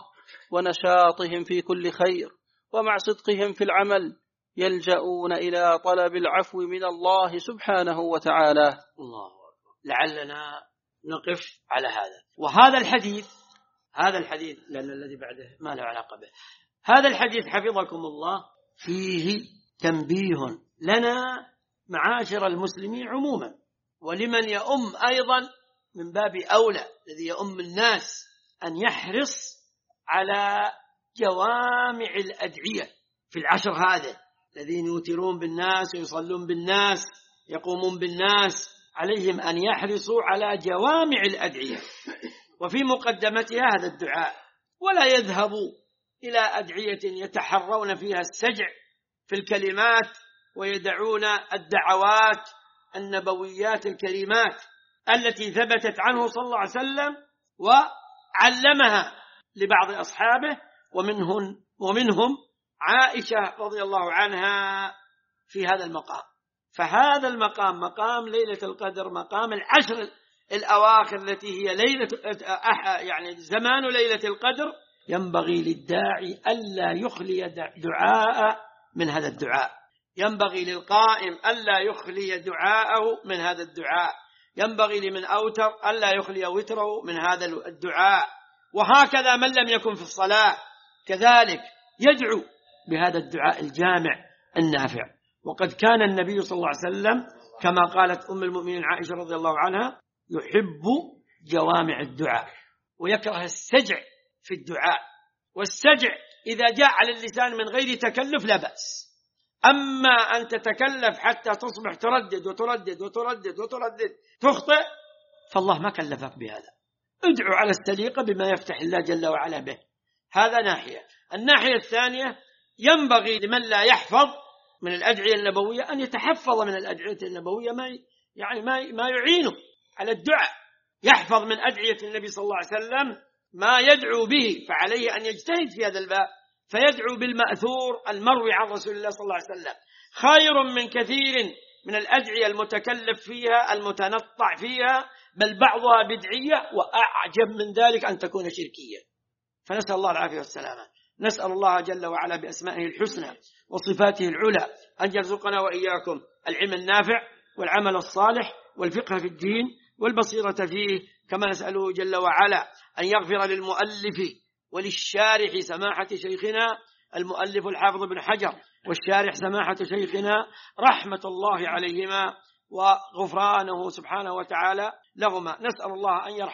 ونشاطهم في كل خير ومع صدقهم في العمل يلجؤون إلى طلب العفو من الله سبحانه وتعالى. الله أكبر. لعلنا نقف على هذا. وهذا الحديث لأن الذي بعده ما له علاقة به، هذا الحديث حفظكم الله فيه تنبيه لنا معاشر المسلمين عموما، ولمن يؤم أيضا من باب أولى الذي يؤم الناس، أن يحرص على جوامع الأدعية في العشر هذا، الذين يوترون بالناس ويصلون بالناس يقومون بالناس، عليهم أن يحرصوا على جوامع الأدعية، وفي مقدمتها هذا الدعاء، ولا يذهبوا إلى أدعية يتحرون فيها السجع في الكلمات ويدعون الدعوات النبويات الكريمات التي ثبتت عنه صلى الله عليه وسلم وعلمها لبعض أصحابه، ومنهم عائشة رضي الله عنها في هذا المقام. فهذا المقام مقام ليلة القدر، مقام العشر الأواخر التي هي يعني زمان ليلة القدر، ينبغي للداعي ألا يخلي دعاء من هذا الدعاء، ينبغي للقائم ألا يخلي دعاءه من هذا الدعاء، ينبغي لمن أوتر ألا يخلي وتره من هذا الدعاء، وهكذا من لم يكن في الصلاة كذلك يدعو بهذا الدعاء الجامع النافع. وقد كان النبي صلى الله عليه وسلم كما قالت أم المؤمنين عائشة رضي الله عنها يحب جوامع الدعاء ويكره السجع في الدعاء. والسجع إذا جاء على اللسان من غير تكلف لا بأس، أما أن تتكلف حتى تصبح تردد وتردد وتردد وتردد تخطئ فالله ما كلفك بهذا. ادعو على السليقة بما يفتح الله جل وعلا به. هذا ناحية. الناحية الثانية ينبغي لمن لا يحفظ من الأدعية النبوية أن يتحفظ من الأدعية النبوية ما يعينه على الدعاء، يحفظ من أدعية النبي صلى الله عليه وسلم ما يدعو به، فعليه أن يجتهد في هذا الباب فيدعو بالمأثور المروي عن رسول الله صلى الله عليه وسلم، خير من كثير من الأدعية المتكلف فيها المتنطع فيها، بل بعضها بدعية، وأعجب من ذلك أن تكون شركية. فنسأل الله العافية والسلامة. نسأل الله جل وعلا بأسمائه الحسنى وصفاته العلى أن يرزقنا وإياكم العلم النافع والعمل الصالح والفقه في الدين والبصيرة فيه، كما نسأله جل وعلا أن يغفر للمؤلف وللشارح سماحة شيخنا المؤلف الحافظ بن حجر والشارح سماحة شيخنا رحمة الله عليهما وغفرانه سبحانه وتعالى لهما. نسأل الله أن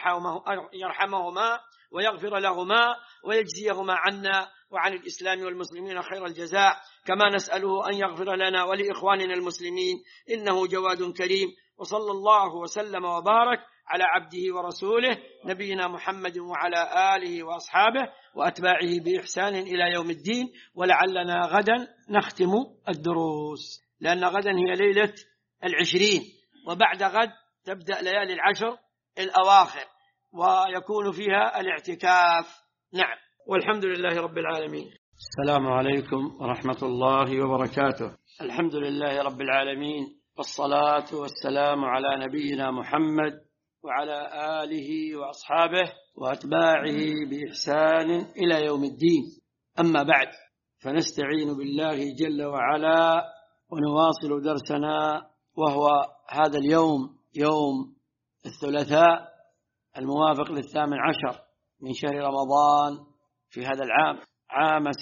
يرحمهما ويغفر لهما ويجزيهما عنا وعن الإسلام والمسلمين خير الجزاء، كما نسأله أن يغفر لنا ولإخواننا المسلمين إنه جواد كريم. وصلى الله وسلم وبارك على عبده ورسوله نبينا محمد وعلى آله وأصحابه وأتباعه بإحسان إلى يوم الدين. ولعلنا غدا نختم الدروس، لأن غدا هي ليلة 20، وبعد غد تبدأ ليالي 10 الأواخر ويكون فيها الاعتكاف. نعم، والحمد لله رب العالمين. السلام عليكم ورحمة الله وبركاته. الحمد لله رب العالمين، والصلاة والسلام على نبينا محمد وعلى آله وأصحابه وأتباعه بإحسان إلى يوم الدين. أما بعد، فنستعين بالله جل وعلا ونواصل درسنا، وهو هذا اليوم يوم الثلاثاء الموافق 18 من شهر رمضان في هذا العام، عام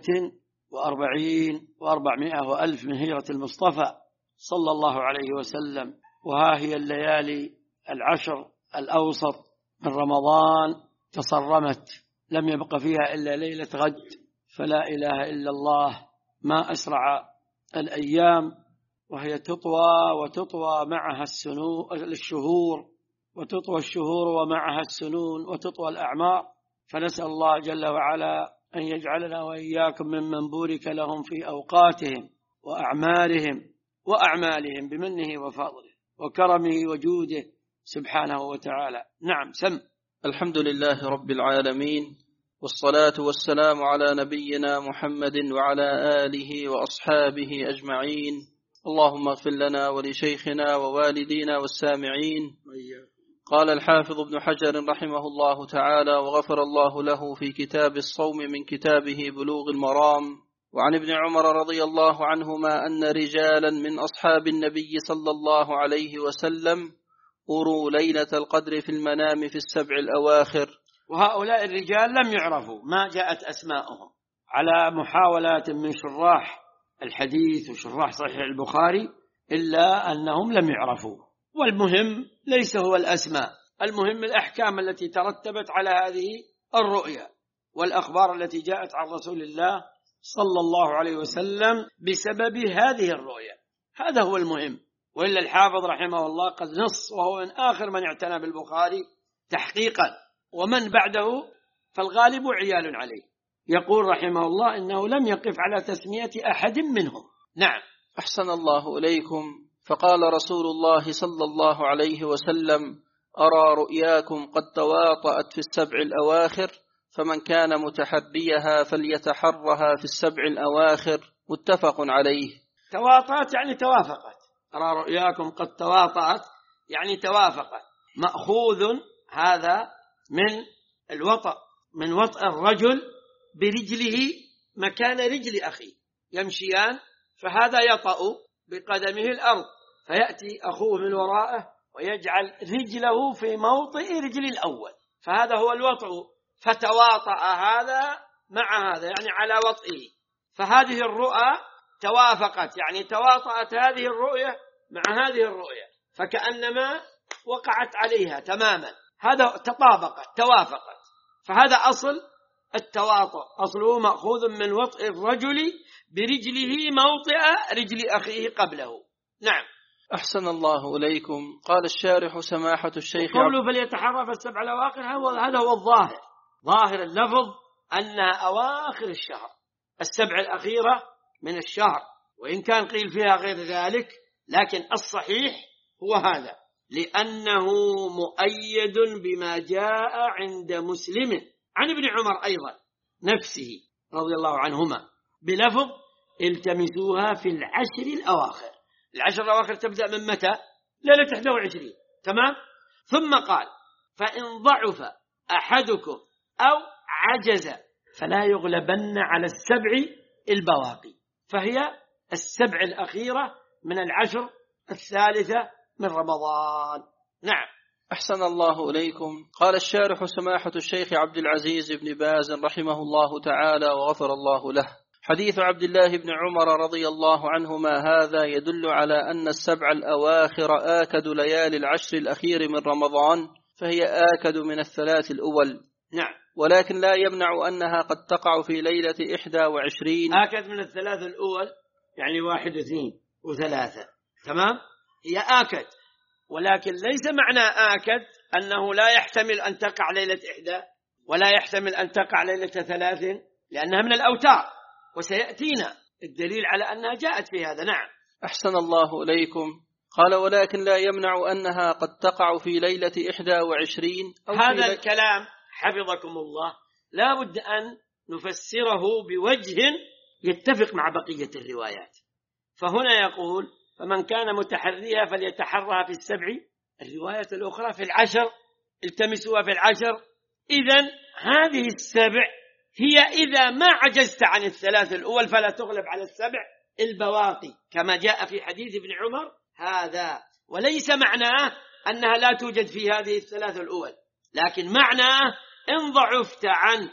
46 و400 وألف من هجرة المصطفى صلى الله عليه وسلم. وها هي الليالي 10 الأوسط من رمضان تصرمت، لم يبق فيها إلا ليلة غد، فلا إله إلا الله. ما أسرع الأيام وهي تطوى وتطوى معها الشهور، وتطوى الشهور ومعها السنون، وتطوى الأعمار. فنسأل الله جل وعلا أن يجعلنا وإياكم ممن بورك لهم في أوقاتهم وأعمالهم بمنه وفضله وكرمه وجوده سبحانه وتعالى. نعم، سم. الحمد لله رب العالمين، والصلاة والسلام على نبينا محمد وعلى آله وأصحابه أجمعين. اللهم اغفر لنا ولشيخنا ووالدينا والسامعين. قال الحافظ ابن حجر رحمه الله تعالى وغفر الله له في كتاب الصوم من كتابه بلوغ المرام: وعن ابن عمر رضي الله عنهما أن رجالا من أصحاب النبي صلى الله عليه وسلم أروا ليلة القدر في المنام في السبع الأواخر. وهؤلاء الرجال لم يعرفوا، ما جاءت أسماءهم، على محاولات من شراح الحديث وشراح صحيح البخاري، إلا أنهم لم يعرفوا. والمهم ليس هو الأسماء، المهم الأحكام التي ترتبت على هذه الرؤيا والأخبار التي جاءت عن رسول الله صلى الله عليه وسلم بسبب هذه الرؤيا. هذا هو المهم. وإلا الحافظ رحمه الله قد نص، وهو من آخر من اعتنى بالبخاري تحقيقا، ومن بعده فالغالب عيال عليه. يقول رحمه الله إنه لم يقف على تسمية أحد منهم. نعم. أحسن الله إليكم. فقال رسول الله صلى الله عليه وسلم: أرى رؤياكم قد تواطأت في السبع الأواخر، فمن كان متحريها فليتحرها في السبع الأواخر. متفق عليه. تواطأت يعني توافقت. أرى رؤياكم قد تواطأت يعني توافقت. مأخوذ هذا من الوطأ، من وطأ الرجل برجله مكان رجل أخيه، يمشيان، فهذا يطأ بقدمه الأرض، فيأتي أخوه من وراءه ويجعل رجله في موطئ رجل الأول، فهذا هو الوطأ. فتواطأ هذا مع هذا يعني على وطئه، فهذه الرؤى توافقت، يعني تواطأت هذه الرؤية مع هذه الرؤية، فكأنما وقعت عليها تماما، هذا تطابقت توافقت، فهذا أصل التواطؤ، أصله مأخوذ من وطئ الرجل برجله موطئ رجل أخيه قبله. نعم. أحسن الله إليكم. قال الشارح سماحة الشيخ قوله فليتحرى في السبع الأواخر، هذا هو الظاهر، ظاهر اللفظ أنها أواخر الشهر، السبع الأخيرة من الشهر، وإن كان قيل فيها غير ذلك، لكن الصحيح هو هذا، لأنه مؤيد بما جاء عند مسلم عن ابن عمر أيضا نفسه رضي الله عنهما بلفظ التمسوها في العشر الأواخر. العشر الأواخر تبدأ من متى؟ ليلة 21. تمام. ثم قال فإن ضعف أحدكم أو عجز فلا يغلبن على السبع البواقي، فهي السبع الأخيرة من العشر الثالثة من رمضان. نعم. أحسن الله إليكم. قال الشارح سماحة الشيخ عبد العزيز بن باز رحمه الله تعالى وغفر الله له: حديث عبد الله بن عمر رضي الله عنهما هذا يدل على أن السبع الأواخر آكد ليالي العشر الأخير من رمضان، فهي آكد من الثلاث الأول. نعم. ولكن لا يمنع أنها قد تقع في ليلة 21. آكد من الثلاث الأول يعني 1 و2 و3. تمام. هي آكد، ولكن ليس معنى آكد أنه لا يحتمل أن تقع ليلة 1 ولا يحتمل أن تقع ليلة 3، لأنها من الأوتار، وسيأتينا الدليل على أنها جاءت في هذا. نعم. أحسن الله إليكم. قال ولكن لا يمنع أنها قد تقع في ليلة 21. هذا الكلام حفظكم الله لا بد أن نفسره بوجه يتفق مع بقية الروايات. فهنا يقول فمن كان متحريها فليتحرها في السبع، الرواية الأخرى في العشر، التمسوها في العشر. إذن هذه السبع هي إذا ما عجزت عن الثلاث الأول فلا تغلب على السبع البواقي، كما جاء في حديث ابن عمر هذا. وليس معناه أنها لا توجد في هذه الثلاث الأول، لكن معناه إن ضعفت عن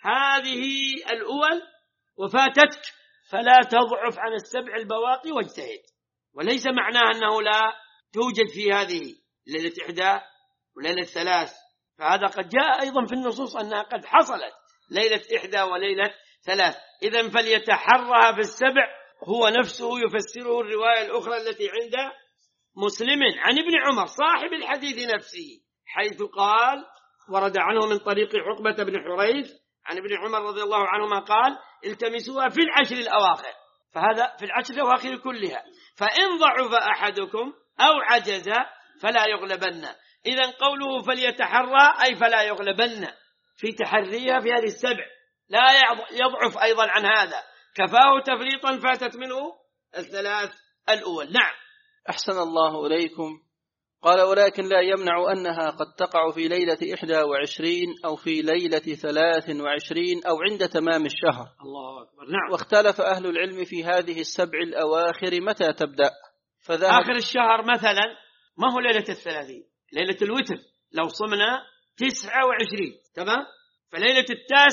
هذه الأول وفاتتك فلا تضعف عن السبع البواقي واجتهد. وليس معناه أنه لا توجد في هذه ليلة 1 وليلة 3، فهذا قد جاء أيضا في النصوص أنها قد حصلت ليلة 1 وليلة 3. إذن فليتحرها في السبع هو نفسه يفسره الرواية الأخرى التي عند مسلم عن ابن عمر صاحب الحديث نفسه، حيث قال ورد عنه من طريق عقبة بن حريث عن ابن عمر رضي الله عنهما قال التمسوها في العشر الأواخر، فهذا في العشر الأواخر كلها. فإن ضعف أحدكم أو عجز فلا يغلبن. إذن قوله فليتحرى أي فلا يغلبن في تحريها في هذه السبع، لا يضعف أيضا عن هذا، كفاه تفريطا فاتت منه الثلاث الأول. نعم. أحسن الله إليكم. قال ولكن لا يمنع أنها قد تقع في ليلة 21 أو في ليلة 23 أو عند تمام الشهر. الله أكبر. نعم. واختلف أهل العلم في هذه السبع الأواخر متى تبدأ، آخر الشهر مثلا ما هو ليلة 30، ليلة الوتر لو صمنا 29. تمام. فليلة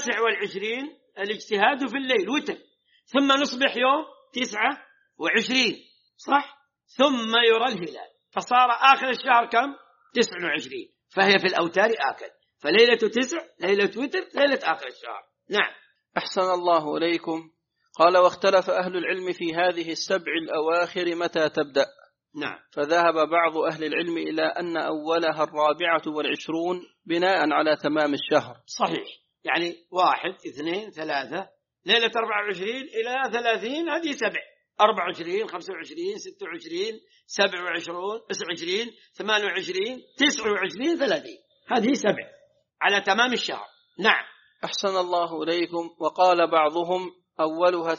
29 الاجتهاد في الليل وتر، ثم نصبح يوم 29 صح، ثم يرى الهلال، فصار آخر الشهر كم؟ 29، فهي في الأوتار آكد، فليلة 9 ليلة وتر ليلة آخر الشهر. نعم. أحسن الله إليكم. قال واختلف أهل العلم في هذه السبع الأواخر متى تبدأ. نعم. فذهب بعض أهل العلم إلى أن أولها 24 بناء على تمام الشهر. صحيح، يعني 1 2 3 ليلة 24 إلى 30 هذه 7، 24 25 26 27 29 28 29 30 هذه 7 على تمام الشهر. نعم. أحسن الله إليكم. وقال بعضهم أولها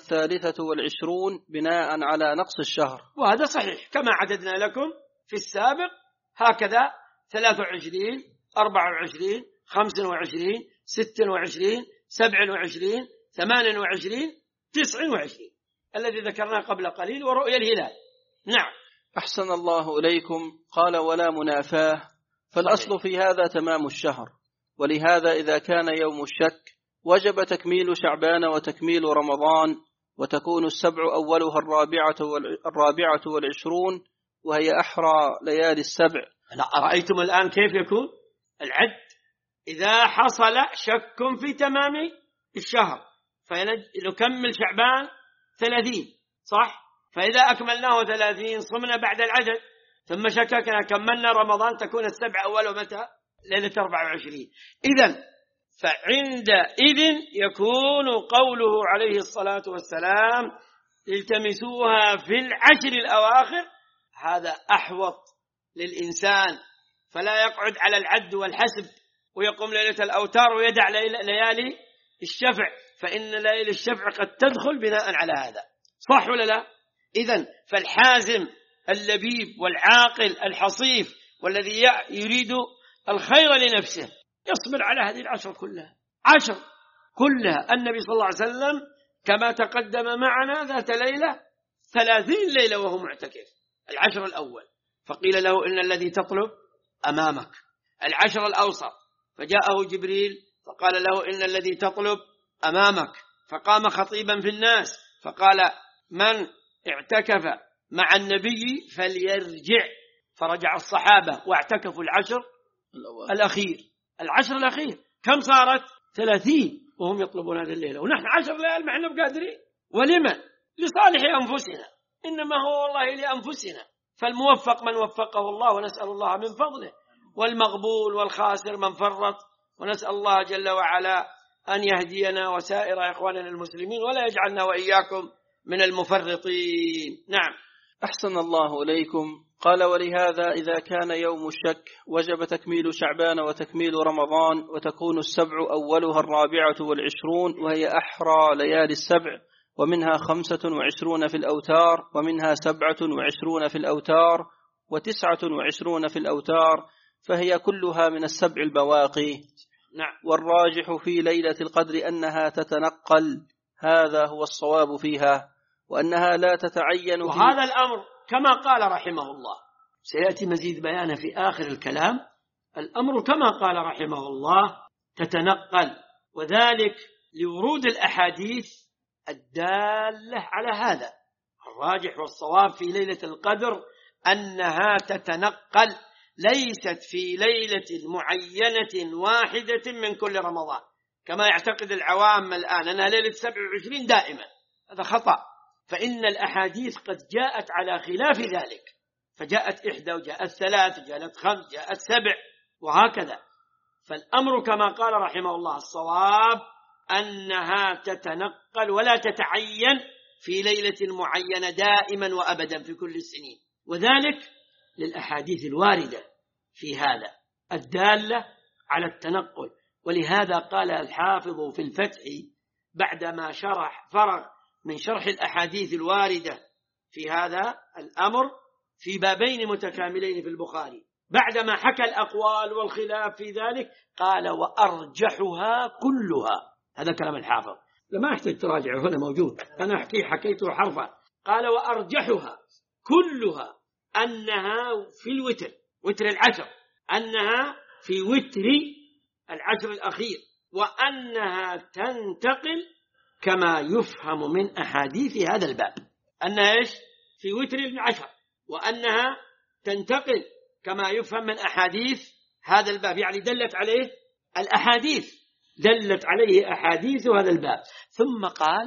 23 بناء على نقص الشهر، وهذا صحيح كما عددنا لكم في السابق، هكذا 23 24 25 26 27 28 29 الذي ذكرناه قبل قليل، ورؤيا الهلال. نعم. أحسن الله إليكم. قال ولا منافاه، فالأصل في هذا تمام الشهر، ولهذا إذا كان يوم الشك وجب تكميل شعبان وتكميل رمضان، وتكون السبع أولها الرابعة والعشرون، وهي أحرى ليالي السبع. رأيتم الآن كيف يكون العد إذا حصل شك في تمام الشهر، فنكمل شعبان 30 صح، فإذا أكملناه 30 صمنا بعد العدد، ثم شككنا كملنا رمضان، تكون السبع أوله متى؟ ليلة 24. إذن فعندئذ يكون قوله عليه الصلاة والسلام التمسوها في العشر الأواخر هذا أحوط للإنسان، فلا يقعد على العد والحسب ويقوم ليلة الأوتار ويدع ليالي الشفع، فإن ليالي الشفع قد تدخل بناء على هذا، صح ولا لا؟ إذن فالحازم اللبيب والعاقل الحصيف والذي يريد الخير لنفسه يصبر على هذه العشر كلها، 10 كلها. النبي صلى الله عليه وسلم كما تقدم معنا ذات ليلة 30 ليلة وهو معتكف، العشر الأول، فقيل له إن الذي تطلب أمامك. العشر الأوسط فجاءه جبريل فقال له إن الذي تطلب أمامك، فقام خطيبا في الناس فقال من اعتكف مع النبي فليرجع، فرجع الصحابة واعتكفوا العشر الأخير. العشر الأخير كم صارت؟ 30 وهم يطلبون هذه الليلة، ونحن 10 ليال ما احنا بقادرين. ولمن؟ لصالح أنفسنا، إنما هو والله لأنفسنا. فالموفق من وفقه الله ونسأل الله من فضله، والمغبول والخاسر من فرط، ونسأل الله جل وعلا أن يهدينا وسائر إخواننا المسلمين ولا يجعلنا وإياكم من المفرطين. نعم. أحسن الله إليكم. قال ولهذا إذا كان يوم الشك وجب تكميل شعبان وتكميل رمضان، وتكون السبع أولها الرابعة والعشرون، وهي أحرى ليالي السبع، ومنها 25 في الأوتار، ومنها 27 في الأوتار، و29 في الأوتار، فهي كلها من السبع البواقي. نعم. والراجح في ليلة القدر أنها تتنقل، هذا هو الصواب فيها، وأنها لا تتعين. وهذا الأمر كما قال رحمه الله، سيأتي مزيد بيانه في آخر الكلام. الأمر كما قال رحمه الله تتنقل، وذلك لورود الأحاديث الدالة على هذا. الراجح والصواب في ليلة القدر أنها تتنقل، ليست في ليلة معينة واحدة من كل رمضان كما يعتقد العوام الآن أنها ليلة 27 دائما، هذا خطأ. فإن الأحاديث قد جاءت على خلاف ذلك، فجاءت 1 وجاءت 3 وجاءت 5 جاءت 7 وهكذا. فالأمر كما قال رحمه الله الصواب أنها تتنقل ولا تتعين في ليلة معينة دائما وأبدا في كل السنين، وذلك للأحاديث الواردة في هذا الدالة على التنقل. ولهذا قال الحافظ في الفتح بعدما فرغ من شرح الأحاديث الواردة في هذا الأمر في بابين متكاملين في البخاري، بعدما حكى الأقوال والخلاف في ذلك قال وأرجحها كلها. هذا كلام الحافظ، لما أحتاج تراجعه هنا موجود، أنا حكيته حرفا. قال وأرجحها كلها أنها في الوتر، وتر العشر، أنها في وتر العشر الأخير، وأنها تنتقل كما يفهم من أحاديث هذا الباب، أنها إيش؟ في وتر العشر، وأنها تنتقل كما يفهم من أحاديث هذا الباب، يعني دلت عليه الأحاديث، دلت عليه أحاديث هذا الباب. ثم قال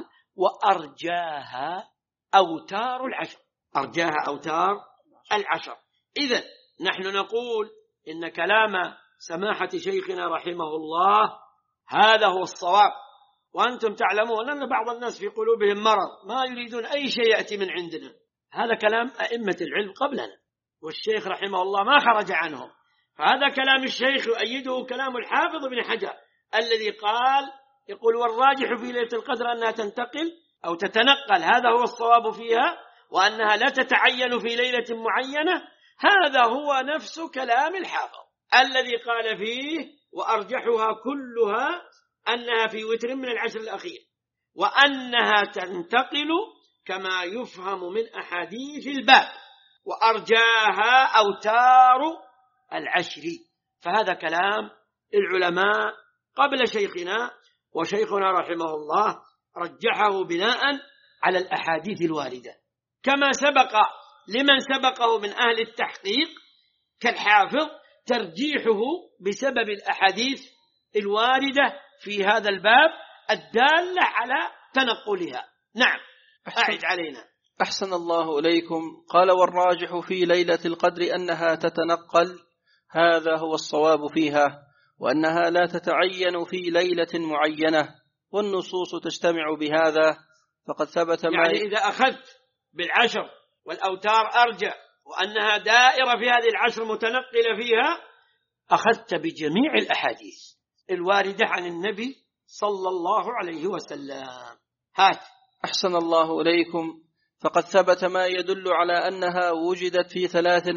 وأرجاها أوتار العشر، أرجاها أوتار العشر. إذن نحن نقول إن كلام سماحة شيخنا رحمه الله هذا هو الصواب، وأنتم تعلمون أن بعض الناس في قلوبهم مرض ما يريدون أي شيء يأتي من عندنا. هذا كلام أئمة العلم قبلنا، والشيخ رحمه الله ما خرج عنهم، فهذا كلام الشيخ يؤيده كلام الحافظ بن حجر الذي قال يقول والراجح في ليلة القدر أنها تنتقل أو تتنقل، هذا هو الصواب فيها، وأنها لا تتعين في ليلة معينة. هذا هو نفس كلام الحافظ الذي قال فيه وأرجحها كلها أنها في وتر من العشر الأخير، وأنها تنتقل كما يفهم من أحاديث الباب، وأرجاها أوتار العشر. فهذا كلام العلماء قبل شيخنا، وشيخنا رحمه الله رجحه بناء على الأحاديث الواردة، كما سبق لمن سبقه من أهل التحقيق كالحافظ ترجيحه بسبب الأحاديث الواردة في هذا الباب الدالة على تنقلها. نعم. أعد علينا. أحسن الله إليكم. قال: والراجح في ليلة القدر أنها تتنقل، هذا هو الصواب فيها، وأنها لا تتعين في ليلة معينة، والنصوص تجتمع بهذا. فقد ثبت يعني إذا أخذت بالعشر والأوتار أرجع وأنها دائرة في هذه العشر متنقلة فيها، أخذت بجميع الأحاديث الواردة عن النبي صلى الله عليه وسلم. هات. أحسن الله إليكم. فقد ثبت ما يدل على أنها وجدت في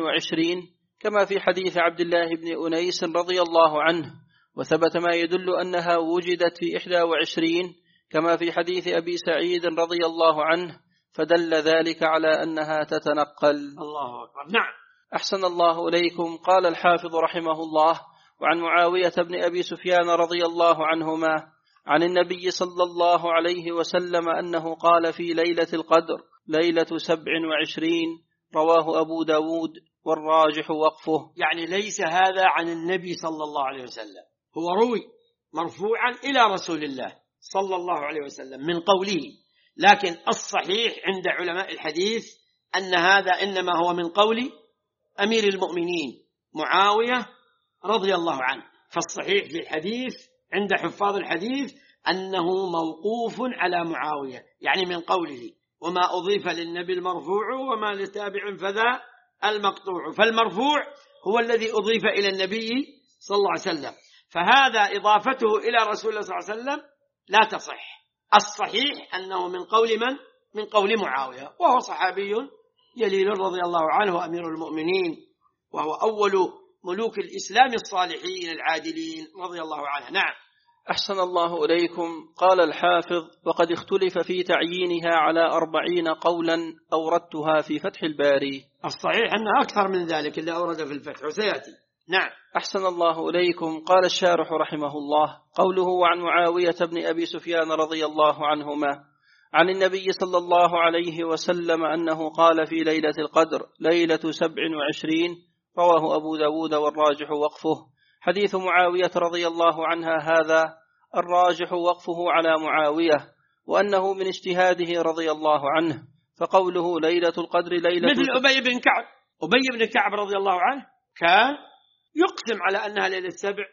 23 كما في حديث عبد الله بن أنيس رضي الله عنه، وثبت ما يدل أنها وجدت في 21 كما في حديث أبي سعيد رضي الله عنه، فدل ذلك على أنها تتنقل. الله أكبر. نعم. أحسن الله إليكم. قال الحافظ رحمه الله: وعن معاوية بن أبي سفيان رضي الله عنهما عن النبي صلى الله عليه وسلم أنه قال في ليلة القدر ليلة 27، رواه أبو داود، والراجح وقفه. يعني ليس هذا عن النبي صلى الله عليه وسلم، هو روي مرفوعا إلى رسول الله صلى الله عليه وسلم من قوله، لكن الصحيح عند علماء الحديث أن هذا إنما هو من قول أمير المؤمنين معاوية رضي الله عنه. فالصحيح في الحديث عند حفاظ الحديث أنه موقوف على معاوية، يعني من قوله: وما أضيف للنبي المرفوع وما لتابع فذا المقطوع. فالمرفوع هو الذي أضيف إلى النبي صلى الله عليه وسلم، فهذا إضافته إلى رسول الله صلى الله عليه وسلم لا تصح. الصحيح أنه من قول من؟ من قول معاوية، وهو صحابي جليل رضي الله عنه وأمير المؤمنين، وهو أول ملوك الإسلام الصالحين العادلين رضي الله عنه. نعم. أحسن الله إليكم. قال الحافظ: وقد اختلف في تعيينها على 40 قولا أوردتها في فتح الباري. الصحيح أنها أكثر من ذلك اللي أورد في الفتح وسيأتي. نعم. أحسن الله إليكم. قال الشارح رحمه الله: قوله: وعن معاوية بن أبي سفيان رضي الله عنهما عن النبي صلى الله عليه وسلم أنه قال في ليلة القدر ليلة 27، رواه أبو داود، والراجح وقفه. حديث معاوية رضي الله عنها هذا الراجح وقفه على معاوية، وأنه من اجتهاده رضي الله عنه، فقوله ليلة القدر ليلة مثل أبي بن كعب. أبي بن كعب رضي الله عنه كان يقسم على أنها ليلة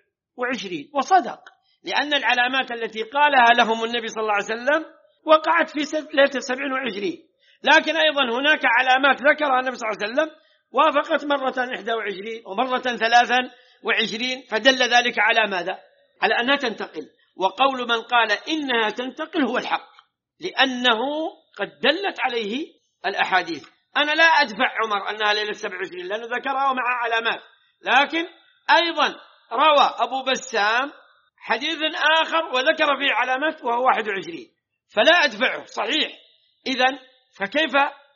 27، وصدق، لأن العلامات التي قالها لهم النبي صلى الله عليه وسلم وقعت في ليلة 27. لكن أيضا هناك علامات ذكرها النبي صلى الله عليه وسلم وافقت مرة 21 ومرة 23، فدل ذلك على ماذا؟ على أنها تنتقل. وقول من قال إنها تنتقل هو الحق، لأنه قد دلت عليه الأحاديث. أنا لا أدفع عمر أنها ليلة 27 لأنه ذكرها مع علامات، لكن أيضا روى أبو بسام حديث آخر وذكر فيه علامات وهو 21، فلا أدفعه صحيح. إذن فكيف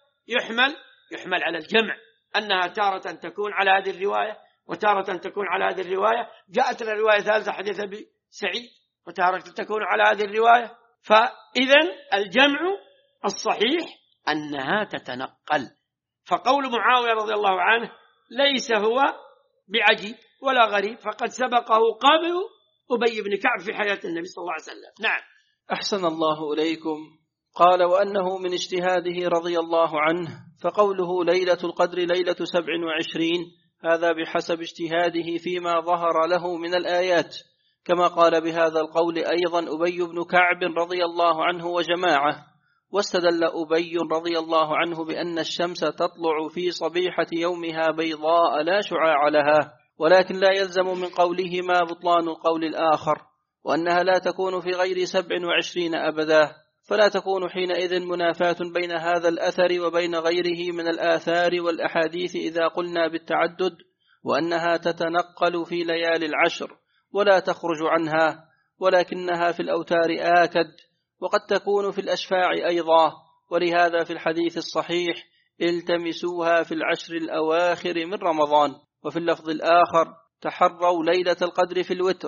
يحمل على الجمع، أنها تارة تكون على هذه الرواية وتارة تكون على هذه الرواية. جاءت لنا رواية ثالثة حديث أبي سعيد وتارة تكون على هذه الرواية. فإذن الجمع الصحيح أنها تتنقل. فقول معاوية رضي الله عنه ليس هو بعجيب ولا غريب، فقد سبقه قبل أبي بن كعب في حياة النبي صلى الله عليه وسلم. نعم. أحسن الله إليكم. قال: وأنه من اجتهاده رضي الله عنه، فقوله ليلة القدر ليلة 27 هذا بحسب اجتهاده فيما ظهر له من الآيات، كما قال بهذا القول أيضا أبي بن كعب رضي الله عنه وجماعة. واستدل أبي رضي الله عنه بأن الشمس تطلع في صبيحة يومها بيضاء لا شعاع لها، ولكن لا يلزم من قولهما بطلان القول الآخر، وأنها لا تكون في غير 27 أبدا، فلا تكون حينئذ منافاة بين هذا الأثر وبين غيره من الآثار والأحاديث إذا قلنا بالتعدد، وأنها تتنقل في ليالي العشر ولا تخرج عنها، ولكنها في الأوتار آكد، وقد تكون في الأشفاع أيضا. ولهذا في الحديث الصحيح التمسوها في العشر الأواخر من رمضان. وفي اللفظ الآخر تحروا ليلة القدر في الوتر،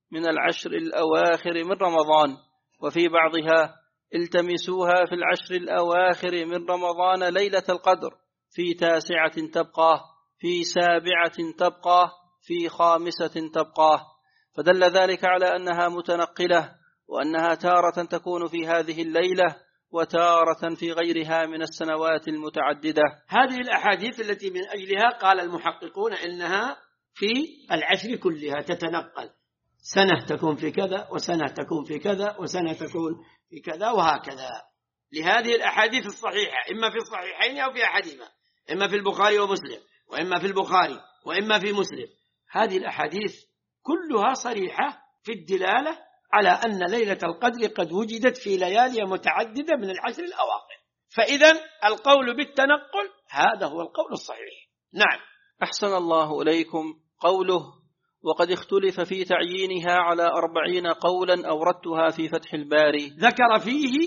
من العشر الأواخر من رمضان، وفي بعضها التمسوها في العشر الأواخر من رمضان ليلة القدر، في 9 تبقى، في 7 تبقى، في 5 تبقى. فدل ذلك على أنها متنقلة، وأنها تارة تكون في هذه الليلة وتارة في غيرها من السنوات المتعددة. هذه الأحاديث التي من أجلها قال المحققون إنها في العشر كلها تتنقل، سنة تكون في كذا، وسنة تكون في كذا، وسنة تكون في كذا، وهكذا. لهذه الأحاديث الصحيحة إما في الصحيحين أو في أحدهما، إما في البخاري ومسلم، وإما في البخاري، وإما في مسلم. هذه الأحاديث كلها صريحة في الدلالة على أن ليلة القدر قد وجدت في ليالي متعددة من العشر الأواخر. فإذا القول بالتنقل هذا هو القول الصحيح. نعم. أحسن الله إليكم. قوله وقد اختلف في تعيينها على 40 قولا أوردتها في فتح الباري، ذكر فيه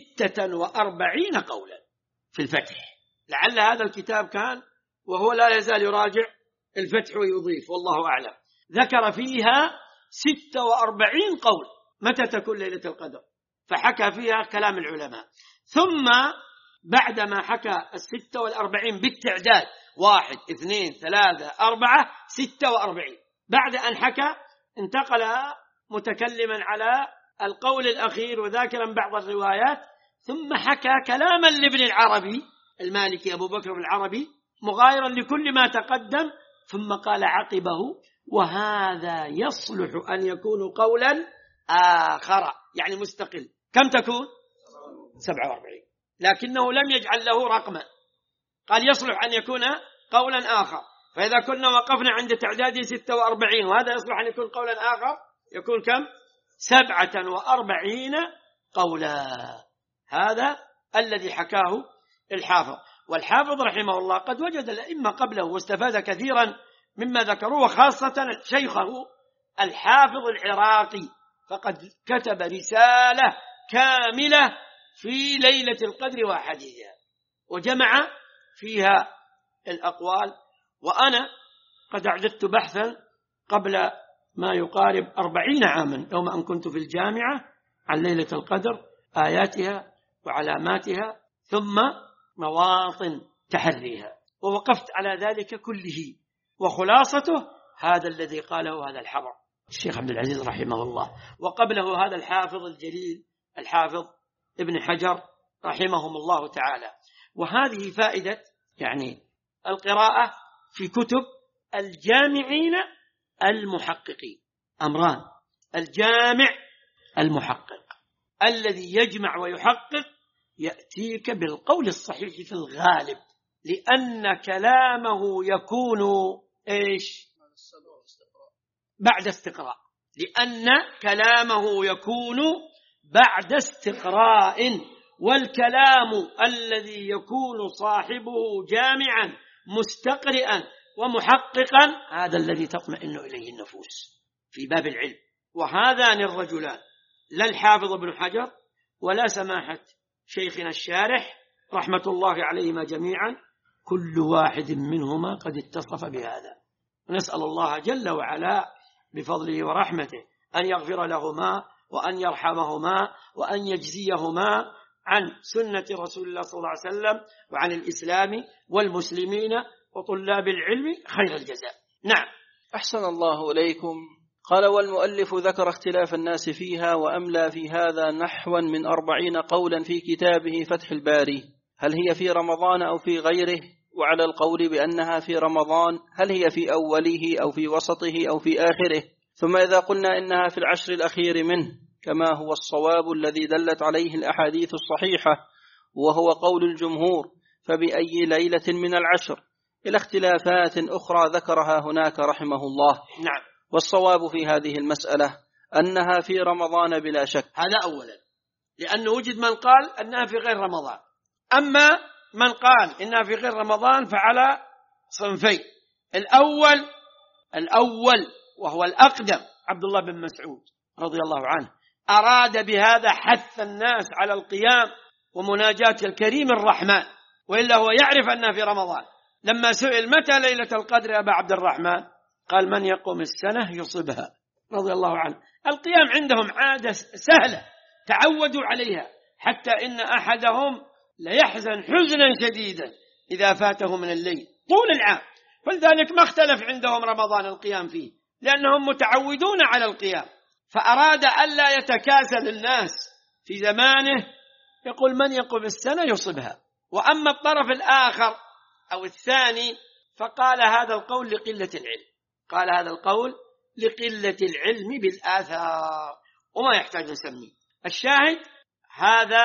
46 قولا في الفتح. لعل هذا الكتاب كان وهو لا يزال يراجع الفتح ويضيف، والله أعلم. ذكر فيها 46 قول متى تكون ليلة القدر، فحكى فيها كلام العلماء. ثم بعدما حكى 46 بالتعداد 1 2 3 4 46، بعد أن حكى انتقل متكلما على القول الأخير وذاكرا بعض الروايات، ثم حكى كلاما لابن العربي المالكي أبو بكر العربي مغايرا لكل ما تقدم، ثم قال عقبه وهذا يصلح أن يكون قولا آخر، يعني مستقل. كم تكون؟ 47، لكنه لم يجعل له رقما، قال يصلح أن يكون قولا آخر. فإذا كنا وقفنا عند تعداد 46 وهذا يصلح أن يكون قولا آخر، يكون كم؟ 47 قولا. هذا الذي حكاه الحافظ. والحافظ رحمه الله قد وجد الأئمة قبله واستفاد كثيرا مما ذكروه، وخاصة شيخه الحافظ العراقي، فقد كتب رسالة كاملة في ليلة القدر وأحاديثها وجمع فيها الأقوال. وأنا قد أعددت بحثا قبل ما يقارب 40 عاما يوم أن كنت في الجامعة عن ليلة القدر، آياتها وعلاماتها ثم مواطن تحريها، ووقفت على ذلك كله، وخلاصته هذا الذي قاله هذا الحبر الشيخ عبد العزيز رحمه الله، وقبله هذا الحافظ الجليل الحافظ ابن حجر رحمهم الله تعالى. وهذه فائدة يعني القراءة في كتب الجامعين المحققين. أمران: الجامع المحقق الذي يجمع ويحقق يأتيك بالقول الصحيح في الغالب، لأن كلامه يكون إيش؟ بعد استقراء، لأن كلامه يكون بعد استقراء، والكلام الذي يكون صاحبه جامعا مستقرئا ومحققا هذا الذي تطمئن إليه النفوس في باب العلم. وهذان الرجلان لا الحافظ ابن حجر ولا سماحة شيخنا الشارح رحمة الله عليهما جميعا، كل واحد منهما قد اتصف بهذا. نسأل الله جل وعلا بفضله ورحمته أن يغفر لهما وأن يرحمهما وأن يجزيهما عن سنة رسول الله صلى الله عليه وسلم وعن الإسلام والمسلمين وطلاب العلم خير الجزاء. نعم. أحسن الله إليكم. قال والمؤلف ذكر اختلاف الناس فيها وأملى في هذا نحوا من 40 قولا في كتابه فتح الباري، هل هي في رمضان أو في غيره؟ وعلى القول بأنها في رمضان هل هي في أوله أو في وسطه أو في آخره؟ ثم إذا قلنا إنها في العشر الأخير منه كما هو الصواب الذي دلت عليه الأحاديث الصحيحة وهو قول الجمهور، فبأي ليلة من العشر؟ إلى اختلافات أخرى ذكرها هناك رحمه الله. نعم. والصواب في هذه المسألة أنها في رمضان بلا شك. هذا أولا، لأنه وجد من قال أنها في غير رمضان. أما من قال إنها في غير رمضان فعلى صنفين: الأول وهو الأقدم عبد الله بن مسعود رضي الله عنه، أراد بهذا حث الناس على القيام ومناجاة الكريم الرحمن، وإلا هو يعرف أنها في رمضان. لما سئل متى ليلة القدر أبا عبد الرحمن قال من يقوم السنة يصبها، رضي الله عنه. القيام عندهم عادة سهلة تعودوا عليها، حتى إن أحدهم ليحزن حزنا شديدا إذا فاته من الليل طول العام، فلذلك ما اختلف عندهم رمضان القيام فيه، لأنهم متعودون على القيام. فأراد ألا يتكاسل الناس في زمانه، يقول من يقوم السنة يصبها. وأما الطرف الآخر أو الثاني فقال هذا القول لقلة العلم، قال هذا القول لقلة العلم بالآثار وما يحتاج نسميه. الشاهد هذا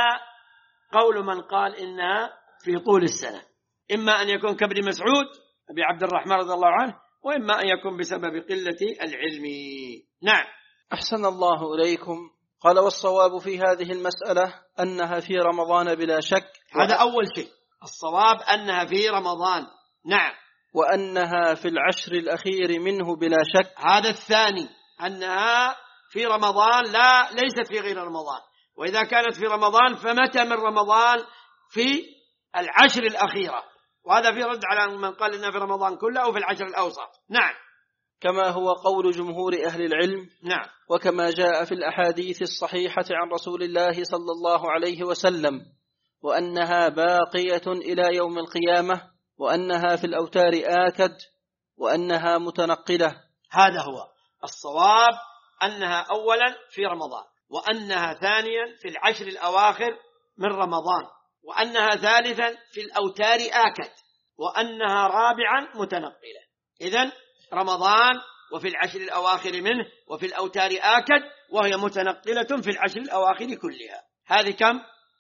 قول من قال إنها في طول السنة، إما أن يكون كابن مسعود أبي عبد الرحمن رضي الله عنه، وإما أن يكون بسبب قلة العلم. نعم. أحسن الله إليكم. قال والصواب في هذه المسألة أنها في رمضان بلا شك. هذا أول شيء، الصواب أنها في رمضان. نعم. وأنها في العشر الأخير منه بلا شك. هذا الثاني، أنها في رمضان ليست في غير رمضان، وإذا كانت في رمضان فمتى من رمضان؟ في العشر الأخيرة، وهذا في رد على من قال إنها في رمضان كله أو في العشر الأوسط. نعم. كما هو قول جمهور أهل العلم. نعم. وكما جاء في الأحاديث الصحيحة عن رسول الله صلى الله عليه وسلم، وأنها باقية إلى يوم القيامة، وأنها في الأوتار آكد، وأنها متنقلة. هذا هو الصواب، أنها أولا في رمضان، وأنها ثانيا في العشر الأواخر من رمضان، وأنها ثالثا في الأوتار آكد، وأنها رابعا متنقلة. إذن رمضان وفي العشر الأواخر منه وفي الأوتار آكد، وهي متنقلة في العشر الأواخر كلها. هذه كم؟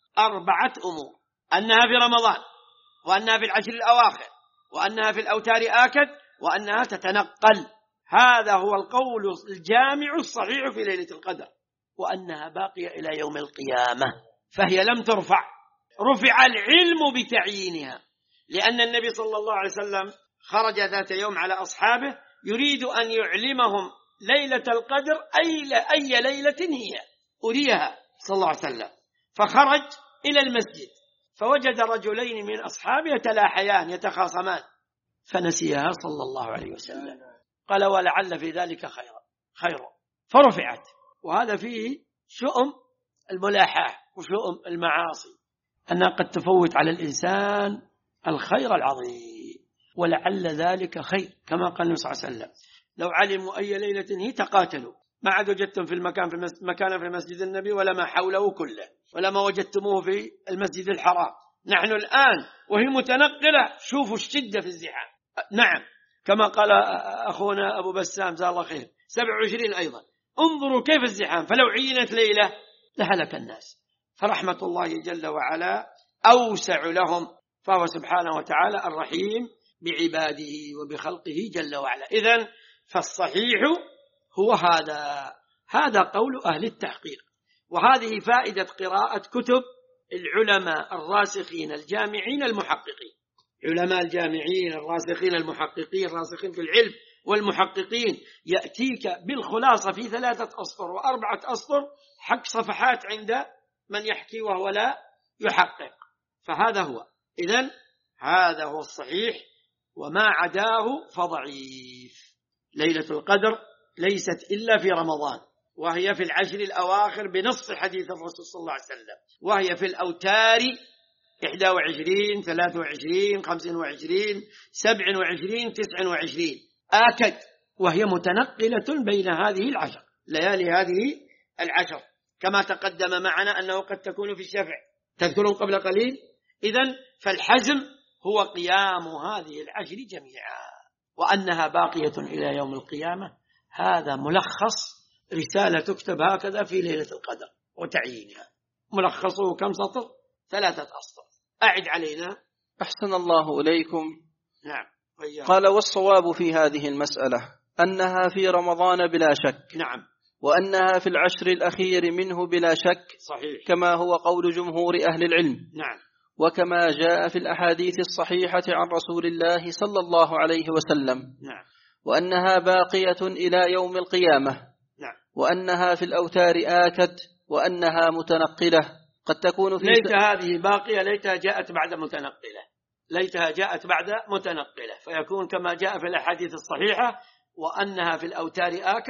4 أمور: أنها في رمضان، وأنها في العشر الأواخر، وأنها في الأوتار آكد، وأنها تتنقل. هذا هو القول الجامع الصحيح في ليلة القدر. وأنها باقية إلى يوم القيامة، فهي لم ترفع، رفع العلم بتعيينها، لأن النبي صلى الله عليه وسلم خرج ذات يوم على أصحابه يريد أن يعلمهم ليلة القدر أي ليلة هي، أريها صلى الله عليه وسلم. فخرج إلى المسجد فوجد رجلين من أصحابه يتلاحيان يتخاصمان، فنسيها صلى الله عليه وسلم. قال ولعل في ذلك خيرا، فرفعت. وهذا فيه شؤم الملاحاة وشؤم المعاصي، أنها قد تفوت على الإنسان الخير العظيم، ولعل ذلك خير، كما قال النبي صلى الله عليه وسلم لو علموا أي ليلة هي تقاتلوا ما عاد وجدتم في مكان في مسجد النبي ولا ما حوله كله، ولا ما وجدتموه في المسجد الحرام. نحن الآن وهي متنقلة، شوفوا الشدة في الزحام. نعم، كما قال أخونا أبو بسام جزاه الله خير 27 أيضا. انظروا كيف الزحام، فلو عينت ليلة لهلك الناس. فرحمة الله جل وعلا أوسع لهم، فهو سبحانه وتعالى الرحيم بعباده وبخلقه جل وعلا. إذن فالصحيح هو هذا قول أهل التحقيق. وهذه فائدة قراءة كتب العلماء الراسخين الجامعين المحققين، علماء الجامعين الراسخين المحققين الراسخين في العلم والمحققين، يأتيك بالخلاصة في 3 أسطر و4 أسطر، حق صفحات عند من يحكي وهو لا يحقق. فهذا هو. إذن هذا هو الصحيح، وما عداه فضعيف. ليلة القدر ليست إلا في رمضان، وهي في العشر الأواخر بنص حديث الرسول صلى الله عليه وسلم، وهي في الأوتار 21 23 25 27 29 آكد، وهي متنقلة بين هذه العشر ليالي، هذه العشر، كما تقدم معنا أنه قد تكون في الشفع، تذكرون قبل قليل. إذن فالحزم هو قيام هذه العشر جميعا، وأنها باقية إلى يوم القيامة. هذا ملخص رسالة تكتب هكذا في ليلة القدر وتعيينها. ملخصه كم سطر؟ 3 أسطر. أعد علينا. أحسن الله إليكم. نعم. قال والصواب في هذه المسألة أنها في رمضان بلا شك. نعم. وأنها في العشر الأخير منه بلا شك. صحيح. كما هو قول جمهور أهل العلم. نعم. وكما جاء في الأحاديث الصحيحة عن رسول الله صلى الله عليه وسلم. نعم. وأنها باقية إلى يوم القيامة. نعم. وأنها في الأوتار آكد، وأنها متنقلة قد تكون في ليت هذه باقية، ليتها جاءت بعد متنقلة، ليتها جاءت بعد متنقلة، فيكون كما جاء في الأحاديث الصحيحة وأنها في الأوتار آكد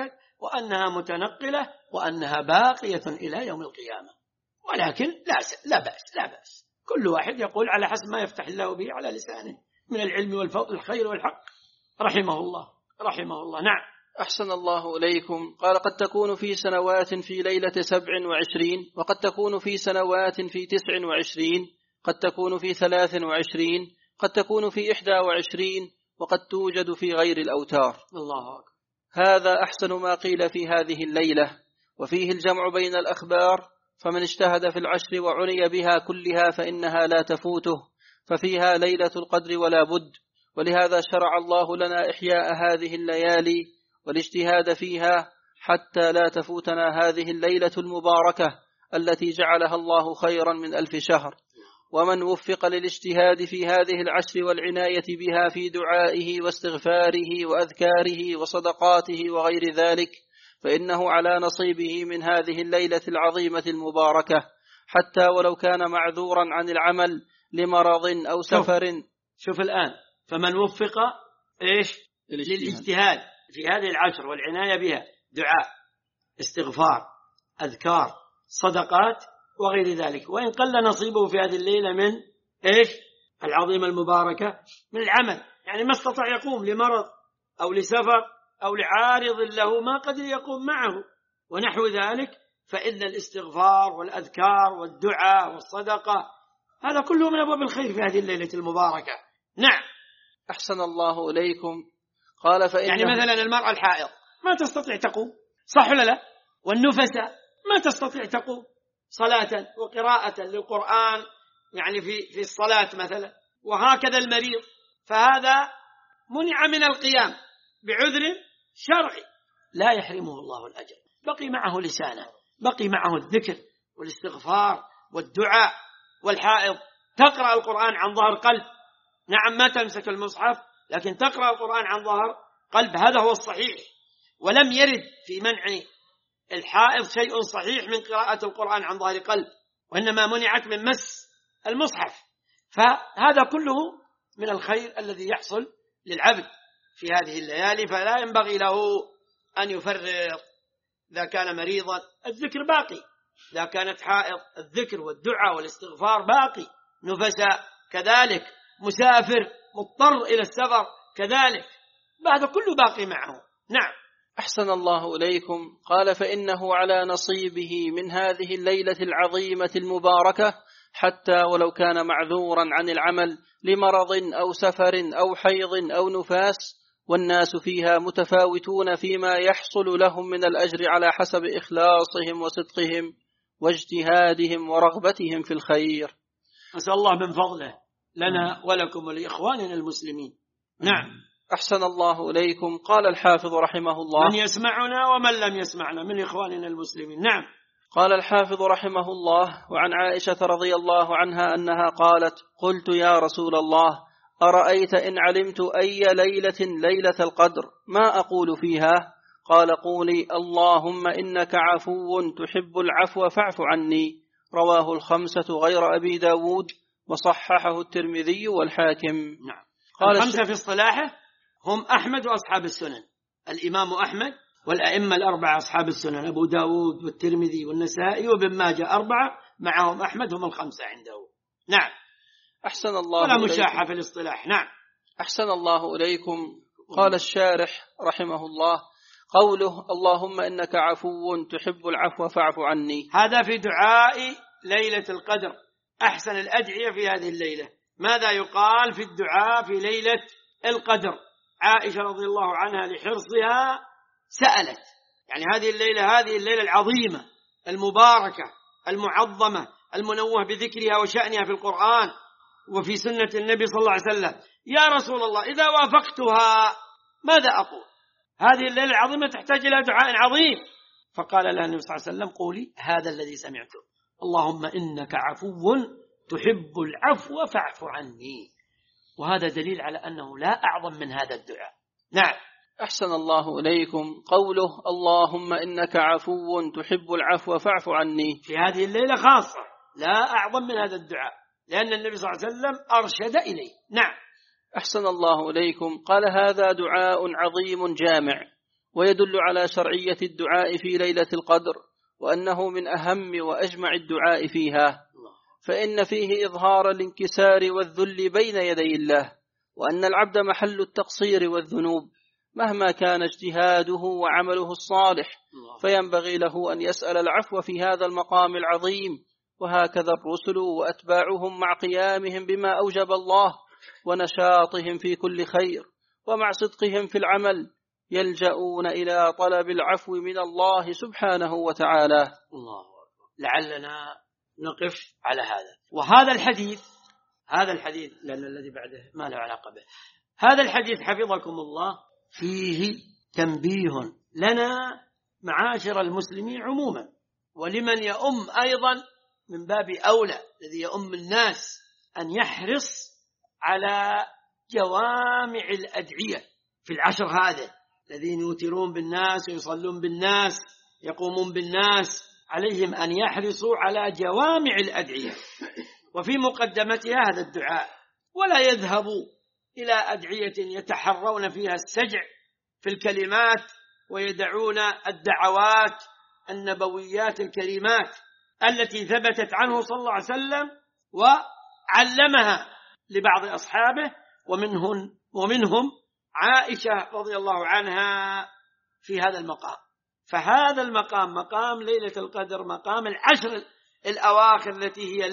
وأنها متنقلة وأنها باقية إلى يوم القيامة. ولكن لا بأس كل واحد يقول على حسب ما يفتح الله به على لسانه من العلم والخير والحق رحمه الله. نعم. أحسن الله إليكم. قال: قد تكون في سنوات في ليلة 27، وقد تكون في سنوات في 29، قد تكون في 23، قد تكون في 21، وقد توجد في غير الأوتار. الله أكبر. هذا أحسن ما قيل في هذه الليلة، وفيه الجمع بين الأخبار، فمن اجتهد في العشر وعني بها كلها فإنها لا تفوته، ففيها ليلة القدر ولا بد. ولهذا شرع الله لنا إحياء هذه الليالي والاجتهاد فيها حتى لا تفوتنا هذه الليلة المباركة التي جعلها الله خيرا من 1000 شهر. ومن وفق للاجتهاد في هذه العشر والعناية بها في دعائه واستغفاره وأذكاره وصدقاته وغير ذلك، فإنه على نصيبه من هذه الليلة العظيمة المباركة، حتى ولو كان معذورا عن العمل لمرض أو سفر. شوف الآن، فمن وفق للاجتهاد في هذه العشر والعناية بها، دعاء، استغفار، أذكار، صدقات وغير ذلك، وإن قل نصيبه في هذه الليلة من العظيمة المباركة من العمل، يعني ما استطاع يقوم لمرض أو لسفر أو لعارض له ما قدر يقوم معه ونحو ذلك، فإن الاستغفار والأذكار والدعاء والصدقة هذا كله من أبواب الخير في هذه الليلة المباركة. نعم. أحسن الله إليكم. قال: يعني مثلا المرأة الحائض ما تستطيع تقوم، صح ولا لا؟ والنفساء ما تستطيع تقوم صلاة وقراءة للقرآن، يعني في الصلاة مثلا، وهكذا المريض، فهذا منع من القيام بعذر شرعي لا يحرمه الله الأجر، بقي معه لسانه، بقي معه الذكر والاستغفار والدعاء. والحائض تقرأ القرآن عن ظهر قلب، نعم ما تمسك المصحف لكن تقرأ القرآن عن ظهر قلب، هذا هو الصحيح. ولم يرد في منع الحائض شيء صحيح من قراءة القرآن عن ظهر قلب، وإنما منعت من مس المصحف. فهذا كله من الخير الذي يحصل للعبد في هذه الليالي، فلا ينبغي له أن يفرط. إذا كان مريضا الذكر باقي، إذا كانت حائض الذكر والدعاء والاستغفار باقي، نفساء كذلك، مسافر مضطر إلى السفر كذلك، هذا كله باقي معه. نعم. أحسن الله إليكم. قال: فإنه على نصيبه من هذه الليلة العظيمة المباركة حتى ولو كان معذورا عن العمل لمرض أو سفر أو حيض أو نفاس، والناس فيها متفاوتون فيما يحصل لهم من الأجر على حسب إخلاصهم وصدقهم واجتهادهم ورغبتهم في الخير. أسأل الله من فضله لنا ولكم ولإخواننا المسلمين. نعم. أحسن الله إليكم. قال الحافظ رحمه الله: من يسمعنا ومن لم يسمعنا من إخواننا المسلمين. نعم. قال الحافظ رحمه الله: وعن عائشة رضي الله عنها أنها قالت: قلت يا رسول الله، أرأيت إن علمت أي ليلة القدر ما أقول فيها؟ قال: قولي اللهم إنك عفو تحب العفو فاعف عني. رواه الخمسة غير أبي داود، وصححه الترمذي والحاكم. نعم. قال الخمسة في اصطلاحه هم أحمد وأصحاب السنن، الإمام أحمد والأئمة الأربعة أصحاب السنن، أبو داود والترمذي والنسائي وابن ماجه، أربعة معهم أحمد، هم الخمسة عنده. نعم. أحسن الله ولا مشاحة في الاصطلاح. نعم. أحسن الله إليكم. قال الشارح رحمه الله: قوله اللهم إنك عفو تحب العفو فاعف عني، هذا في دعاء ليلة القدر، أحسن الأدعية في هذه الليلة. ماذا يقال في الدعاء في ليلة القدر؟ عائشة رضي الله عنها لحرصها سألت، يعني هذه الليلة العظيمة المباركة المعظمة المنوه بذكرها وشأنها في القرآن وفي سنة النبي صلى الله عليه وسلم، يا رسول الله إذا وافقتها ماذا أقول؟ هذه الليلة العظيمة تحتاج إلى دعاء عظيم. فقال لها النبي صلى الله عليه وسلم: قولي هذا الذي سمعته، اللهم إنك عفو تحب العفو فاعف عني. وهذا دليل على أنه لا أعظم من هذا الدعاء. نعم. أحسن الله إليكم. قوله اللهم إنك عفو تحب العفو فاعف عني، في هذه الليلة خاصة لا أعظم من هذا الدعاء، لأن النبي صلى الله عليه وسلم أرشد إليه. نعم. أحسن الله إليكم. قال: هذا دعاء عظيم جامع، ويدل على شرعية الدعاء في ليلة القدر، وأنه من أهم وأجمع الدعاء فيها، فإن فيه إظهار الانكسار والذل بين يدي الله، وأن العبد محل التقصير والذنوب مهما كان اجتهاده وعمله الصالح، فينبغي له أن يسأل العفو في هذا المقام العظيم. وهكذا الرسل وأتباعهم مع قيامهم بما أوجب الله ونشاطهم في كل خير ومع صدقهم في العمل يلجؤون إلى طلب العفو من الله سبحانه وتعالى. الله لعلنا نقف على هذا. وهذا الحديث لأن الذي بعده ما له علاقة به. هذا الحديث حفظكم الله فيه تنبيه لنا معاشر المسلمين عموما، ولمن يؤم أيضا من باب أولى الذي يؤم الناس أن يحرص على جوامع الأدعية في العشر هذا، الذين يوترون بالناس ويصلون بالناس يقومون بالناس، عليهم أن يحرصوا على جوامع الأدعية، وفي مقدمتها هذا الدعاء، ولا يذهبوا إلى أدعية يتحرون فيها السجع في الكلمات ويدعون الدعوات النبويات الكريمات التي ثبتت عنه صلى الله عليه وسلم وعلمها لبعض أصحابه، ومنهم عائشة رضي الله عنها في هذا المقام. فهذا المقام مقام ليلة القدر، مقام العشر الأواخر التي هي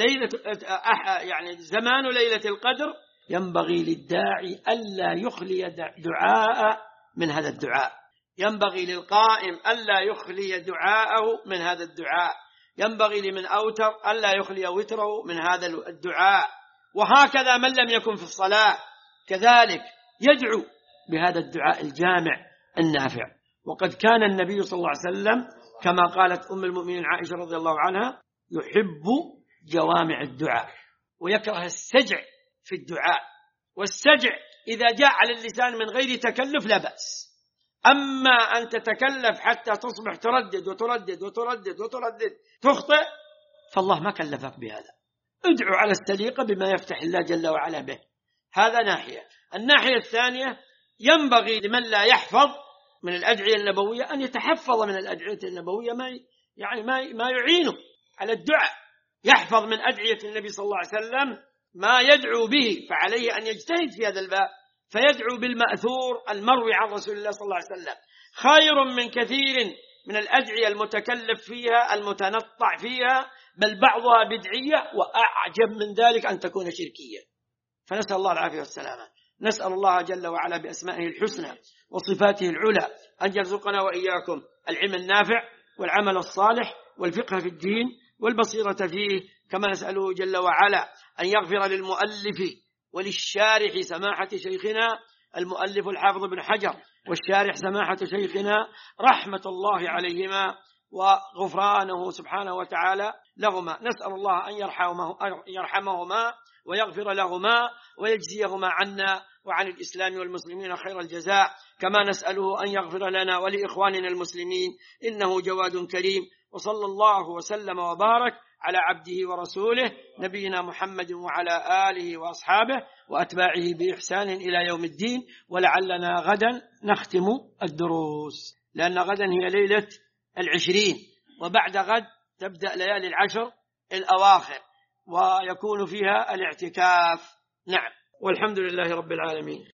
يعني زمان ليلة القدر، ينبغي للداعي ألا يخلي دعاء من هذا الدعاء، ينبغي للقائم ألا يخلي دعاءه من هذا الدعاء، ينبغي لمن أوتر ألا يخلي وتره من هذا الدعاء، وهكذا من لم يكن في الصلاة كذلك يدعو بهذا الدعاء الجامع النافع. وقد كان النبي صلى الله عليه وسلم كما قالت أم المؤمنين عائشة رضي الله عنها يحب جوامع الدعاء ويكره السجع في الدعاء، والسجع إذا جاء على اللسان من غير تكلف لا بأس، أما أن تتكلف حتى تصبح تردد وتردد وتردد وتردد تخطئ فالله ما كلفك بهذا. ادعو على السليقة بما يفتح الله جل وعلا به. هذا ناحية. الناحية الثانية ينبغي لمن لا يحفظ من الأدعية النبوية أن يتحفظ من الأدعية النبوية ما يعينه على الدعاء، يحفظ من أدعية النبي صلى الله عليه وسلم ما يدعو به، فعليه أن يجتهد في هذا الباب فيدعو بالمأثور المروي عن رسول الله صلى الله عليه وسلم، خير من كثير من الأدعية المتكلف فيها المتنطع فيها، بل بعضها بدعية، وأعجب من ذلك أن تكون شركية. فنسأل الله العافية والسلامة. نسأل الله جل وعلا بأسمائه الحسنى وصفاته العلى أن يرزقنا وإياكم العلم النافع والعمل الصالح والفقه في الدين والبصيرة فيه، كما نسأله جل وعلا أن يغفر للمؤلف وللشارح سماحة شيخنا المؤلف الحافظ بن حجر والشارح سماحة شيخنا رحمة الله عليهما وغفرانه سبحانه وتعالى لهما. نسأل الله أن يرحمهما ويغفر لهما ويجزيهما عنا وعن الإسلام والمسلمين خير الجزاء، كما نسأله أن يغفر لنا ولإخواننا المسلمين إنه جواد كريم. وصلى الله وسلم وبارك على عبده ورسوله نبينا محمد وعلى آله وأصحابه وأتباعه بإحسان إلى يوم الدين. ولعلنا غدا نختم الدروس، لأن غدا هي ليلة 20، وبعد غد تبدأ ليالي 10 الأواخر ويكون فيها الاعتكاف. نعم، والحمد لله رب العالمين.